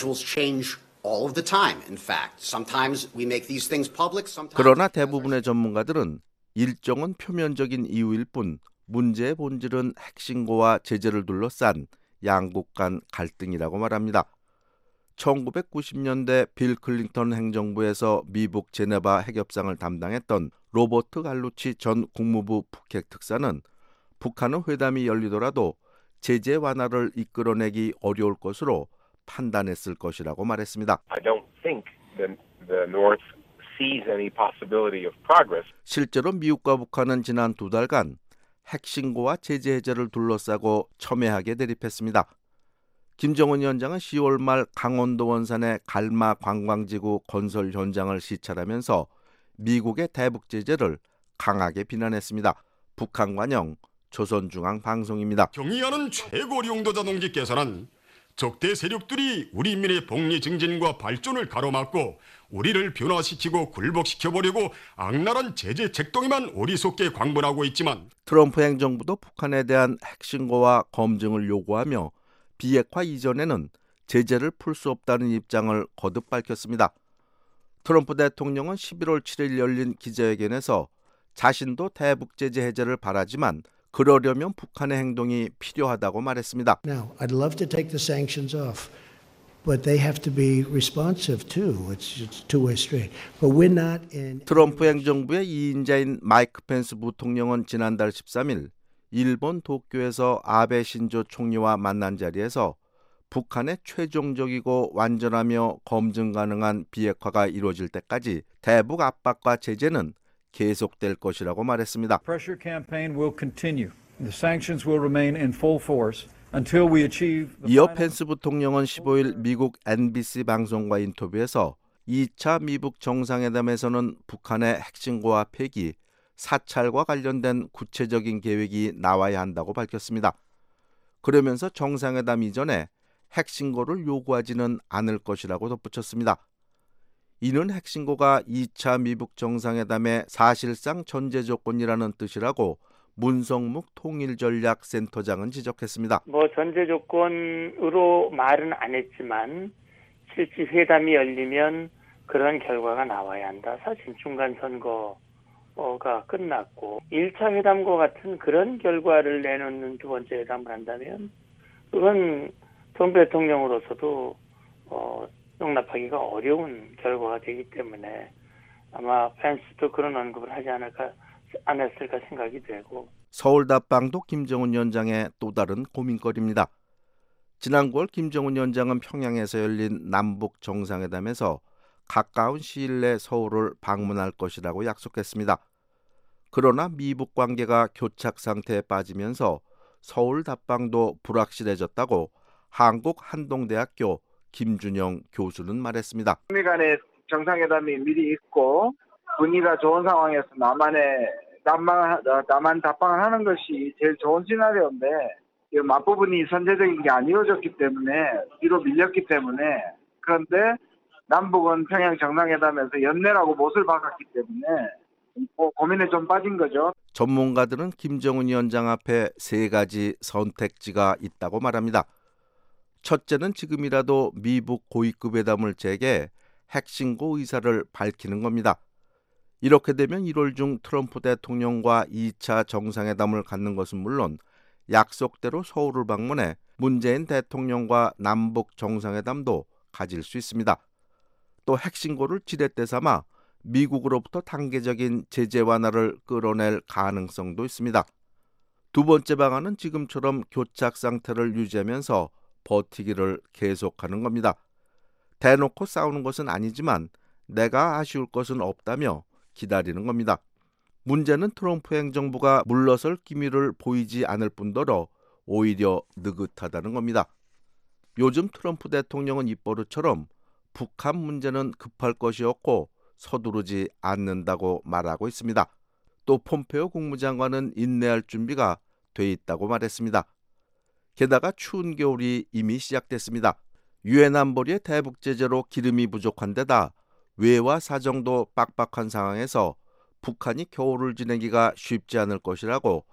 그러나 대부분의 전문가들은 일정은 표면적인 이유일 뿐 문제의 본질은 핵신고와 제재를 둘러싼 양국 간 갈등이라고 말합니다. 천구백구십년대 빌 클린턴 행정부에서 미북 제네바 핵협상을 담당했던 로버트 갈루치 전 국무부 북핵 특사는 북한은 회담이 열리더라도 제재 완화를 이끌어내기 어려울 것으로 판단했을 것이라고 말했습니다. I don't think the, the North sees any possibility of progress. 실제로 미국과 북한은 지난 두 달간 핵신고와 제재 해제를 둘러싸고 첨예하게 대립했습니다. 김정은 위원장은 시월 말 강원도 원산의 갈마 관광지구 건설 현장을 시찰하면서 미국의 대북 제재를 강하게 비난했습니다. 북한 관영 조선중앙방송입니다. 경의하는 최고 용도자 동지께서는 적대 세력들이 우리 인민의 복리 증진과 발전을 가로막고 우리를 변화시키고 굴복시켜보려고 악랄한 제재 책동에만 어리석게 광분하고 있지만 트럼프 행정부도 북한에 대한 핵신고와 검증을 요구하며 비핵화 이전에는 제재를 풀 수 없다는 입장을 거듭 밝혔습니다. 트럼프 대통령은 십일월 칠일 열린 기자회견에서 자신도 대북 제재 해제를 바라지만 그러려면 북한의 행동이 필요하다고 말했습니다. Now, I'd love to take the sanctions off, but they have to be responsive too. It's a two-way street. But we're not in. 트럼프 행정부의 이인자인 마이크 펜스 부통령은 지난달 십삼일 일본 도쿄에서 아베 신조 총리와 만난 자리에서 북한의 최종적이고 완전하며 검증 가능한 비핵화가 이루어질 때까지 대북 압박과 제재는 계속될 것이라고 말했습니다. Pressure campaign will continue. The sanctions will remain in full force until we achieve. 이어 펜스 부통령은 십오일 미국 엔비씨 방송과 인터뷰에서 이 차 미북 정상회담에서는 북한의 핵신고와 폐기, 사찰과 관련된 구체적인 계획이 나와야 한다고 밝혔습니다. 그러면서 정상회담 이전에 핵신고를 요구하지는 않을 것이라고 덧붙였습니다. 이는 핵신고가 이 차 미북 정상회담의 사실상 전제 조건이라는 뜻이라고 문성묵 통일전략센터장은 지적했습니다. 뭐 전제 조건으로 말은 안 했지만 실제 회담이 열리면 그런 결과가 나와야 한다. 사실 중간 선거가 끝났고 일 차 회담과 같은 그런 결과를 내놓는 두 번째 회담을 한다면 그건 트럼프 대통령으로서도 어, 용납하기가 어려운 결과가 되기 때문에 아마 펜스도 그런 언급을 하지 않을까 안 했을까 생각이 되고. 서울답방도 김정은 위원장의 또 다른 고민거리입니다. 지난 구월 김정은 위원장은 평양에서 열린 남북 정상회담에서 가까운 시일 내 서울을 방문할 것이라고 약속했습니다. 그러나 미북 관계가 교착 상태에 빠지면서 서울답방도 불확실해졌다고 한국 한동대학교 김준영 교수는 말했습니다. 북미 간의 정상회담이 미리 있고 분위기가 좋은 상황에서 남한에 남한, 남한 답방을 하는 것이 제일 좋은 시나리오인데 이 맞부분이 선제적인 게 안 이루어졌기 때문에 뒤로 밀렸기 때문에 그런데 남북은 평양 정상회담에서 연내라고 못을 박았기 때문에 고, 고민에 좀 빠진 거죠. 전문가들은 김정은 위원장 앞에 세 가지 선택지가 있다고 말합니다. 첫째는 지금이라도 미북 고위급 회담을 재개, 핵신고 의사를 밝히는 겁니다. 이렇게 되면 일월 중 트럼프 대통령과 이 차 정상회담을 갖는 것은 물론 약속대로 서울을 방문해 문재인 대통령과 남북 정상회담도 가질 수 있습니다. 또 핵신고를 지렛대 삼아 미국으로부터 단계적인 제재 완화를 끌어낼 가능성도 있습니다. 두 번째 방안은 지금처럼 교착 상태를 유지하면서 버티기를 계속하는 겁니다. 대놓고 싸우는 것은 아니지만 내가 아쉬울 것은 없다며 기다리는 겁니다. 문제는 트럼프 행정부가 물러설 기미를 보이지 않을 뿐더러 오히려 느긋하다는 겁니다. 요즘 트럼프 대통령은 입버릇처럼 북한 문제는 급할 것이었고 서두르지 않는다고 말하고 있습니다. 또 폼페오 국무장관은 인내할 준비가 돼 있다고 말했습니다. 게다가 추운 겨울이 이미 시작됐습니다. 유엔 안보리의 대북 제재로 기름이 부족한 데다 외화 사정도 빡빡한 상황에서 북한이 겨울을 지내기가 쉽지 않을 것이라고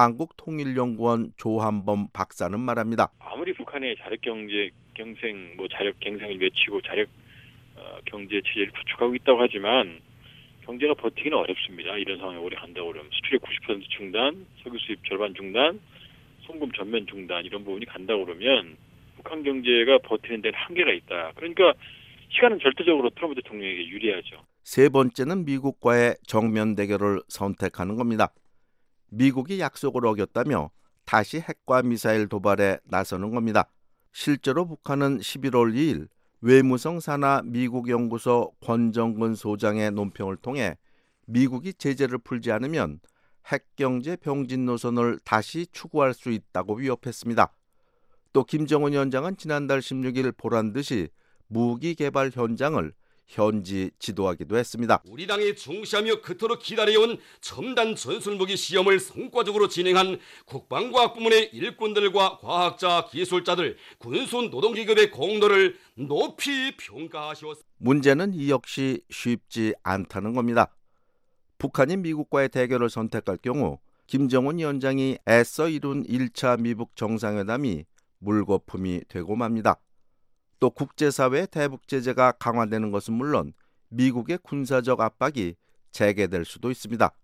한국통일연구원 조한범 박사는 말합니다. 아무리 북한의 자력경제 경생, 뭐 자력 경생을 외치고 자력 어, 경제 체제를 구축하고 있다고 하지만 경제가 버티기는 어렵습니다. 이런 상황에 오래 간다고 그러면 수출의 구십 퍼센트 중단, 석유 수입 절반 중단, 송금 전면 중단 이런 부분이 간다고 그러면 북한 경제가 버티는 데는 한계가 있다. 그러니까 시간은 절대적으로 트럼프 대통령에게 유리하죠. 세 번째는 미국과의 정면 대결을 선택하는 겁니다. 미국이 약속을 어겼다며 다시 핵과 미사일 도발에 나서는 겁니다. 실제로 북한은 십일월 이일 외무성 산하 미국 연구소 권정근 소장의 논평을 통해 미국이 제재를 풀지 않으면 핵경제 병진 노선을 다시 추구할 수 있다고 위협했습니다. 또 김정은 위원장은 지난달 십육일 보란듯이 무기 개발 현장을 현지 지도하기도 했습니다. 우리 당이 중시하며 그토록 기다려온 첨단 전술무기 시험을 성과적으로 진행한 국방과학 부문의 일꾼들과 과학자, 기술자들, 군수 노동기업의 공로를 높이 평가하셨습니다. 문제는 이 역시 쉽지 않다는 겁니다. 북한이 미국과의 대결을 선택할 경우 김정은 위원장이 애써 이룬 일 차 미북 정상회담이 물거품이 되고 맙니다. 또 국제사회의 대북 제재가 강화되는 것은 물론 미국의 군사적 압박이 재개될 수도 있습니다.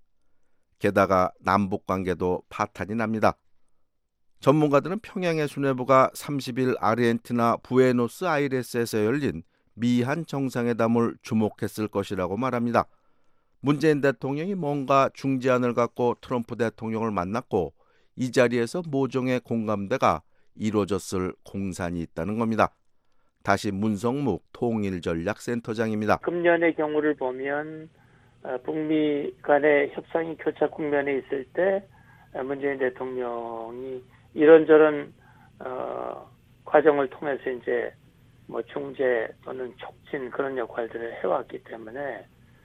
게다가 남북관계도 파탄이 납니다. 전문가들은 평양의 수뇌부가 삼십일 아르헨티나 부에노스아이레스에서 열린 미한 정상회담을 주목했을 것이라고 말합니다. 문재인 대통령이 뭔가 중재안을 갖고 트럼프 대통령을 만났고 이 자리에서 모종의 공감대가 이루어졌을 공산이 있다는 겁니다. 다시 문성묵 통일전략센터장입니다. 금년의 경우를 보면 북미 간의 협상이 교착 국면에 있을 때 문재인 대통령이 이런저런 어, 과정을 통해서 이제 뭐 중재 또는 촉진 그런 역할들을 해왔기 때문에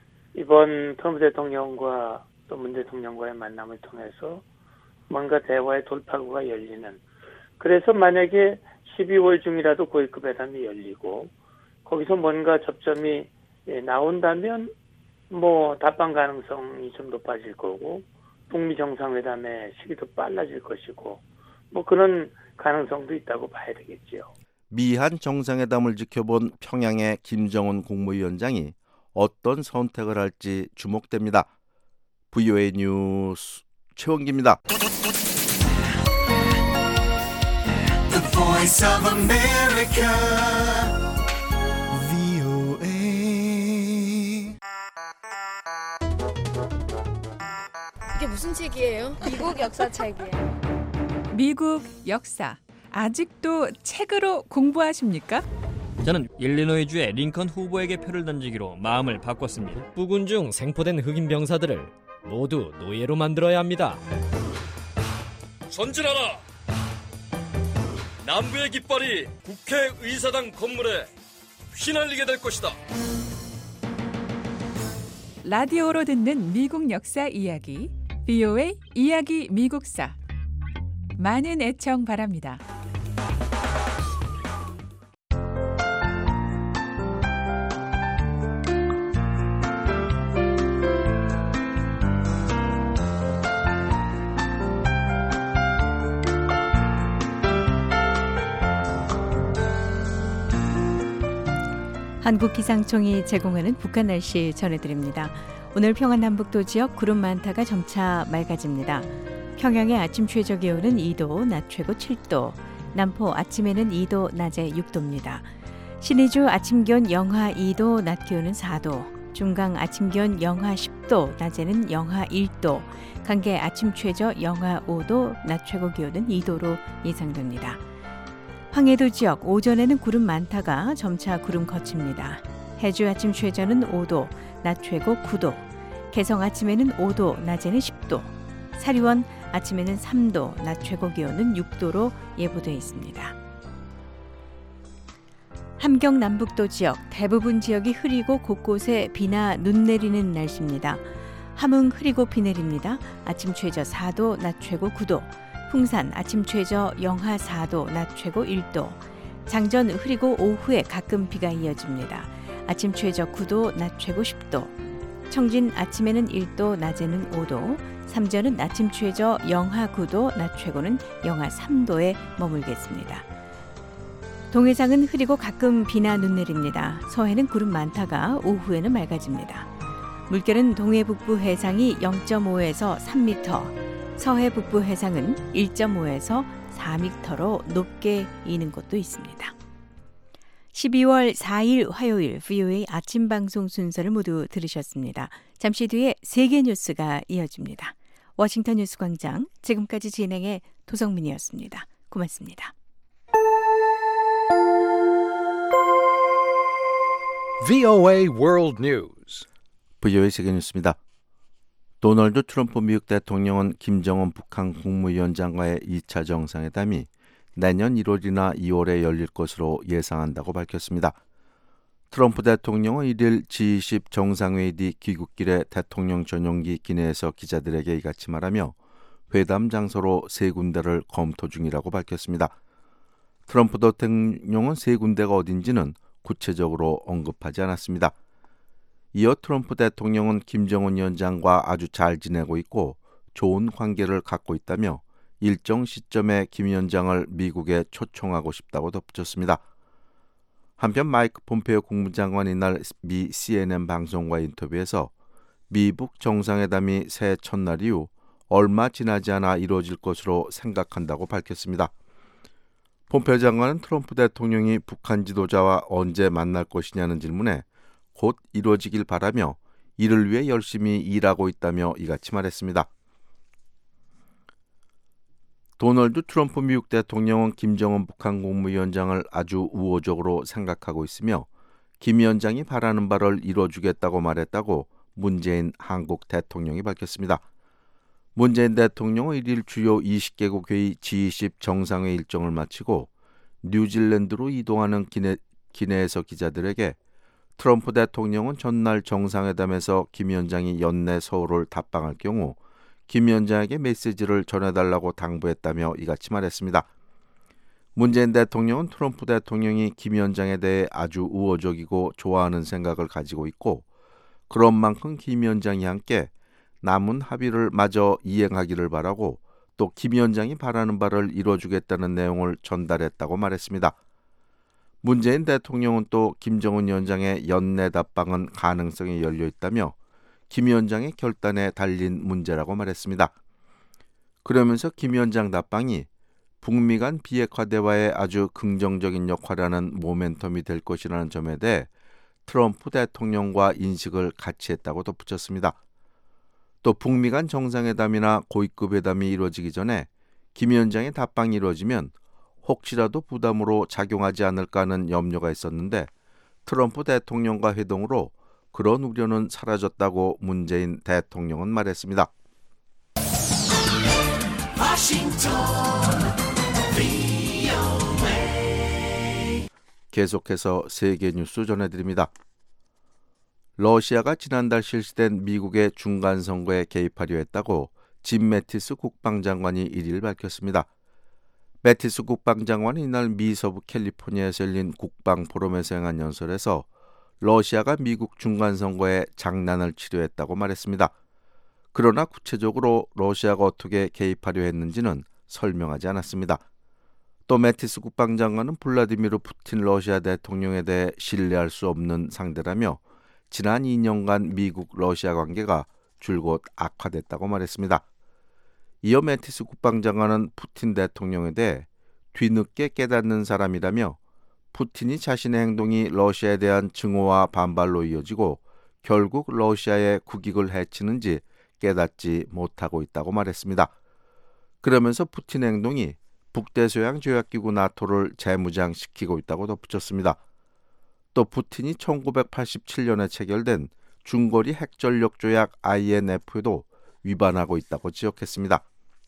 이번 트럼프 대통령과 또 문 대통령과의 만남을 통해서 뭔가 대화의 돌파구가 열리는, 그래서 만약에 십이월 중이라도 고위급 회담이 열리고 거기서 뭔가 접점이 예, 나온다면 뭐 답방 가능성이 좀 높아질 거고 북미 정상회담의 시기도 빨라질 것이고 뭐 그런 가능성도 있다고 봐야 되겠지요. 미한 정상회담을 지켜본 평양의 김정은 국무위원장이 어떤 선택을 할지 주목됩니다. 브이오에이 뉴스 최원기입니다. The Voice of America, 브이오에이. 이게 무슨 책이에요? 미국 역사 책이에요. 미국 역사 아직도 책으로 공부하십니까? 저는 일리노이주의 링컨 후보에게 표를 던지기로 마음을 바꿨습니다. 북군 중 생포된 흑인 병사들을 모두 노예로 만들어야 합니다. 전진하라! 남부의 깃발이 국회의사당 건물에 휘날리게 될 것이다. 라디오로 듣는 미국 역사 이야기, 브이오에이 이야기 미국사. 많은 애청 바랍니다. 한국기상청이 제공하는 북한 날씨 전해드립니다. 오늘 평안남북도 지역 구름 많다가 점차 맑아집니다. 평양의 아침 최저 기온은 이 도, 낮 최고 칠 도, 남포 아침에는 이 도, 낮에 육 도입니다. 신의주 아침 기온 영하 이 도, 낮 기온은 사 도, 중강 아침 기온 영하 십 도, 낮에는 영하 일 도, 강계 아침 최저 영하 오 도, 낮 최고 기온은 이 도로 예상됩니다. 황해도 지역 오전에는 구름 많다가 점차 구름 거칩니다. 해주 아침 최저는 오 도, 낮 최고 구 도, 개성 아침에는 오 도, 낮에는 십 도, 사리원 아침에는 삼 도, 낮 최고 기온은 육 도로 예보되어 있습니다. 함경 남북도 지역 대부분 지역이 흐리고 곳곳에 비나 눈 내리는 날씨입니다. 함흥 흐리고 비 내립니다. 아침 최저 사 도, 낮 최고 구 도, 풍산 아침 최저 영하 사 도, 낮 최고 일 도, 장전 흐리고 오후에 가끔 비가 이어집니다. 아침 최저 구 도, 낮 최고 십 도, 청진 아침에는 일 도, 낮에는 오 도, 삼전은 아침 최저 영하 구 도, 낮 최고는 영하 삼 도에 머물겠습니다. 동해상은 흐리고 가끔 비나 눈 내립니다. 서해는 구름 많다가 오후에는 맑아집니다. 물결은 동해 북부 해상이 영 점 오에서 삼 미터, 서해 북부 해상은 일 점 오에서 사 미터로 높게 이는 곳도 있습니다. 십이월 사일 화요일 브이오에이 아침 방송 순서를 모두 들으셨습니다. 잠시 뒤에 세계 뉴스가 이어집니다. 워싱턴 뉴스 광장 지금까지 진행의 도성민이었습니다. 고맙습니다. 브이오에이 World News. 브이오에이 세계 뉴스입니다. 도널드 트럼프 미국 대통령은 김정은 북한 국무위원장과의 이 차 정상회담이 내년 일월이나 이월에 열릴 것으로 예상한다고 밝혔습니다. 트럼프 대통령은 일일 지 이십 정상회의 뒤 귀국길에 대통령 전용기 기내에서 기자들에게 이같이 말하며 회담 장소로 세 군데를 검토 중이라고 밝혔습니다. 트럼프 대통령은 세 군데가 어딘지는 구체적으로 언급하지 않았습니다. 이어 트럼프 대통령은 김정은 위원장과 아주 잘 지내고 있고 좋은 관계를 갖고 있다며 일정 시점에 김 위원장을 미국에 초청하고 싶다고 덧붙였습니다. 한편 마이크 폼페이오 국무장관이 이날 미 씨엔엔 방송과 인터뷰에서 미북 정상회담이 새해 첫날 이후 얼마 지나지 않아 이루어질 것으로 생각한다고 밝혔습니다. 폼페이오 장관은 트럼프 대통령이 북한 지도자와 언제 만날 것이냐는 질문에 곧 이루어지길 바라며 이를 위해 열심히 일하고 있다며 이같이 말했습니다. 도널드 트럼프 미국 대통령은 김정은 북한 국무위원장을 아주 우호적으로 생각하고 있으며 김 위원장이 바라는 바를 이뤄주겠다고 말했다고 문재인 한국 대통령이 밝혔습니다. 문재인 대통령은 일일 주요 이십 개국 회의 지 이십 정상회의 일정을 마치고 뉴질랜드로 이동하는 기내, 기내에서 기자들에게 트럼프 대통령은 전날 정상회담에서 김 위원장이 연내 서울을 답방할 경우 김 위원장에게 메시지를 전해달라고 당부했다며 이같이 말했습니다. 문재인 대통령은 트럼프 대통령이 김 위원장에 대해 아주 우호적이고 좋아하는 생각을 가지고 있고 그런 만큼 김 위원장이 함께 남은 합의를 마저 이행하기를 바라고 또 김 위원장이 바라는 바를 이뤄주겠다는 내용을 전달했다고 말했습니다. 문재인 대통령은 또 김정은 위원장의 연내 답방은 가능성이 열려 있다며 김 위원장의 결단에 달린 문제라고 말했습니다. 그러면서 김 위원장 답방이 북미 간 비핵화 대화에 아주 긍정적인 역할을 하는 모멘텀이 될 것이라는 점에 대해 트럼프 대통령과 인식을 같이 했다고 덧붙였습니다. 또 북미 간 정상회담이나 고위급 회담이 이루어지기 전에 김 위원장의 답방이 이루어지면 혹시라도 부담으로 작용하지 않을까 하는 염려가 있었는데 트럼프 대통령과 회동으로 그런 우려는 사라졌다고 문재인 대통령은 말했습니다. 계속해서 세계 뉴스 전해드립니다. 러시아가 지난달 실시된 미국의 중간선거에 개입하려 했다고 짐 매티스 국방장관이 일일 밝혔습니다. 매티스 국방장관은 이날 미 서부 캘리포니아에서 열린 국방포럼에서 행한 연설에서 러시아가 미국 중간선거에 장난을 치려 했다고 말했습니다. 그러나 구체적으로 러시아가 어떻게 개입하려 했는지는 설명하지 않았습니다. 또 매티스 국방장관은 블라디미르 푸틴 러시아 대통령에 대해 신뢰할 수 없는 상대라며 지난 이 년간 미국 러시아 관계가 줄곧 악화됐다고 말했습니다. 이어 매티스 국방장관은 푸틴 대통령에 대해 뒤늦게 깨닫는 사람이라며 푸틴이 자신의 행동이 러시아에 대한 증오와 반발로 이어지고 결국 러시아의 국익을 해치는지 깨닫지 못하고 있다고 말했습니다. 그러면서 푸틴의 행동이 북대서양 조약기구 나토를 재무장시키고 있다고 덧붙였습니다. 또 푸틴이 천구백팔십칠 년에 체결된 중거리 핵전력 조약 아이엔에프도 위반하고 있다고 지적했습니다.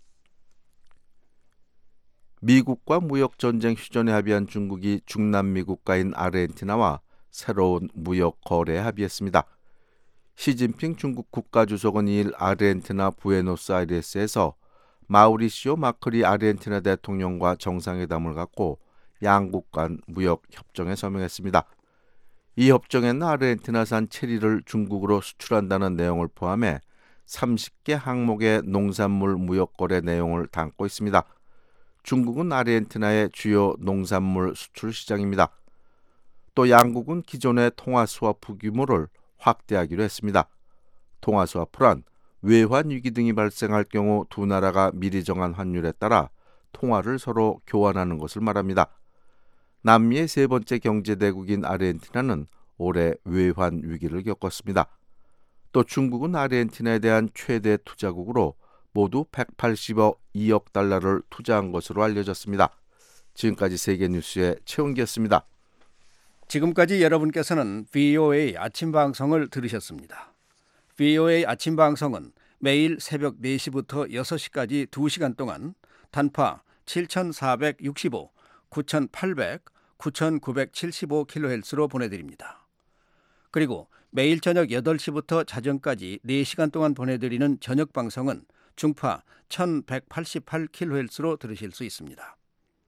미국과 무역전쟁 휴전에 합의한 중국이 중남미 국가인 아르헨티나와 새로운 무역 거래에 합의했습니다. 시진핑 중국 국가주석은 이일 아르헨티나 부에노스아이레스에서 마우리시오 마크리 아르헨티나 대통령과 정상회담을 갖고 양국 간 무역 협정에 서명했습니다. 이 협정에는 아르헨티나산 체리를 중국으로 수출한다는 내용을 포함해 서른 개 항목의 농산물 무역 거래 내용을 담고 있습니다. 중국은 아르헨티나의 주요 농산물 수출 시장입니다. 또 양국은 기존의 통화 스와프 규모를 확대하기로 했습니다. 통화 스와프란 외환 위기 등이 발생할 경우 두 나라가 미리 정한 환율에 따라 통화를 서로 교환하는 것을 말합니다. 남미의 세 번째 경제대국인 아르헨티나는 올해 외환 위기를 겪었습니다. 또 중국은 아르헨티나에 대한 최대 투자국으로 모두 백팔십이억 달러를 투자한 것으로 알려졌습니다. 지금까지 세계뉴스의 최원기였습니다. 지금까지 여러분께서는 브이오에이 아침방송을 들으셨습니다. 브이오에이 아침방송은 매일 새벽 네 시부터 여섯 시까지 두 시간 동안 단파 칠천사백육십오, 구천팔백, 구천구백칠십오 킬로헤르츠로 보내드립니다. 그리고 매일 저녁 여덟 시부터 자정까지 네 시간 동안 보내드리는 저녁방송은 중파 천백팔십팔 킬로헤르츠로 들으실 수 있습니다.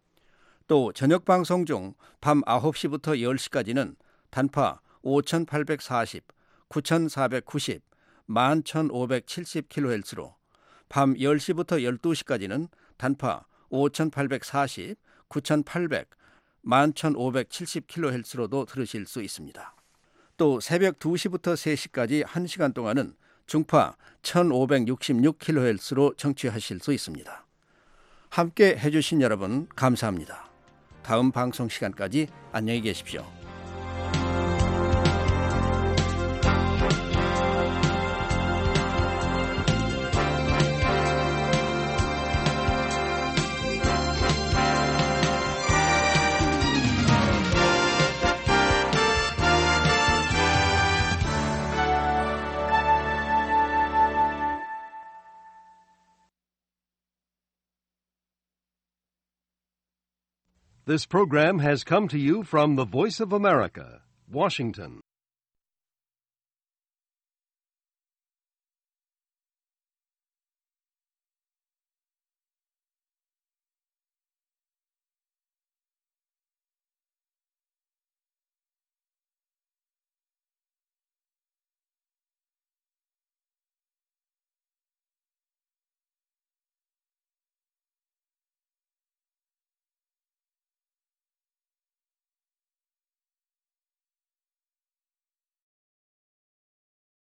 또 저녁방송 중 밤 아홉 시부터 열 시까지는 단파 오천팔백사십, 구천사백구십, 만 천오백칠십 킬로헤르츠로 밤 열 시부터 열두 시까지는 단파 오천팔백사십, 구천팔백, 만 천오백칠십 킬로헤르츠로도 들으실 수 있습니다. 또 새벽 두 시부터 세 시까지 한 시간 동안은 중파 천오백육십육 킬로헤르츠로 청취하실 수 있습니다. 함께 해주신 여러분 감사합니다. 다음 방송 시간까지 안녕히 계십시오. This program has come to you from the Voice of America, Washington.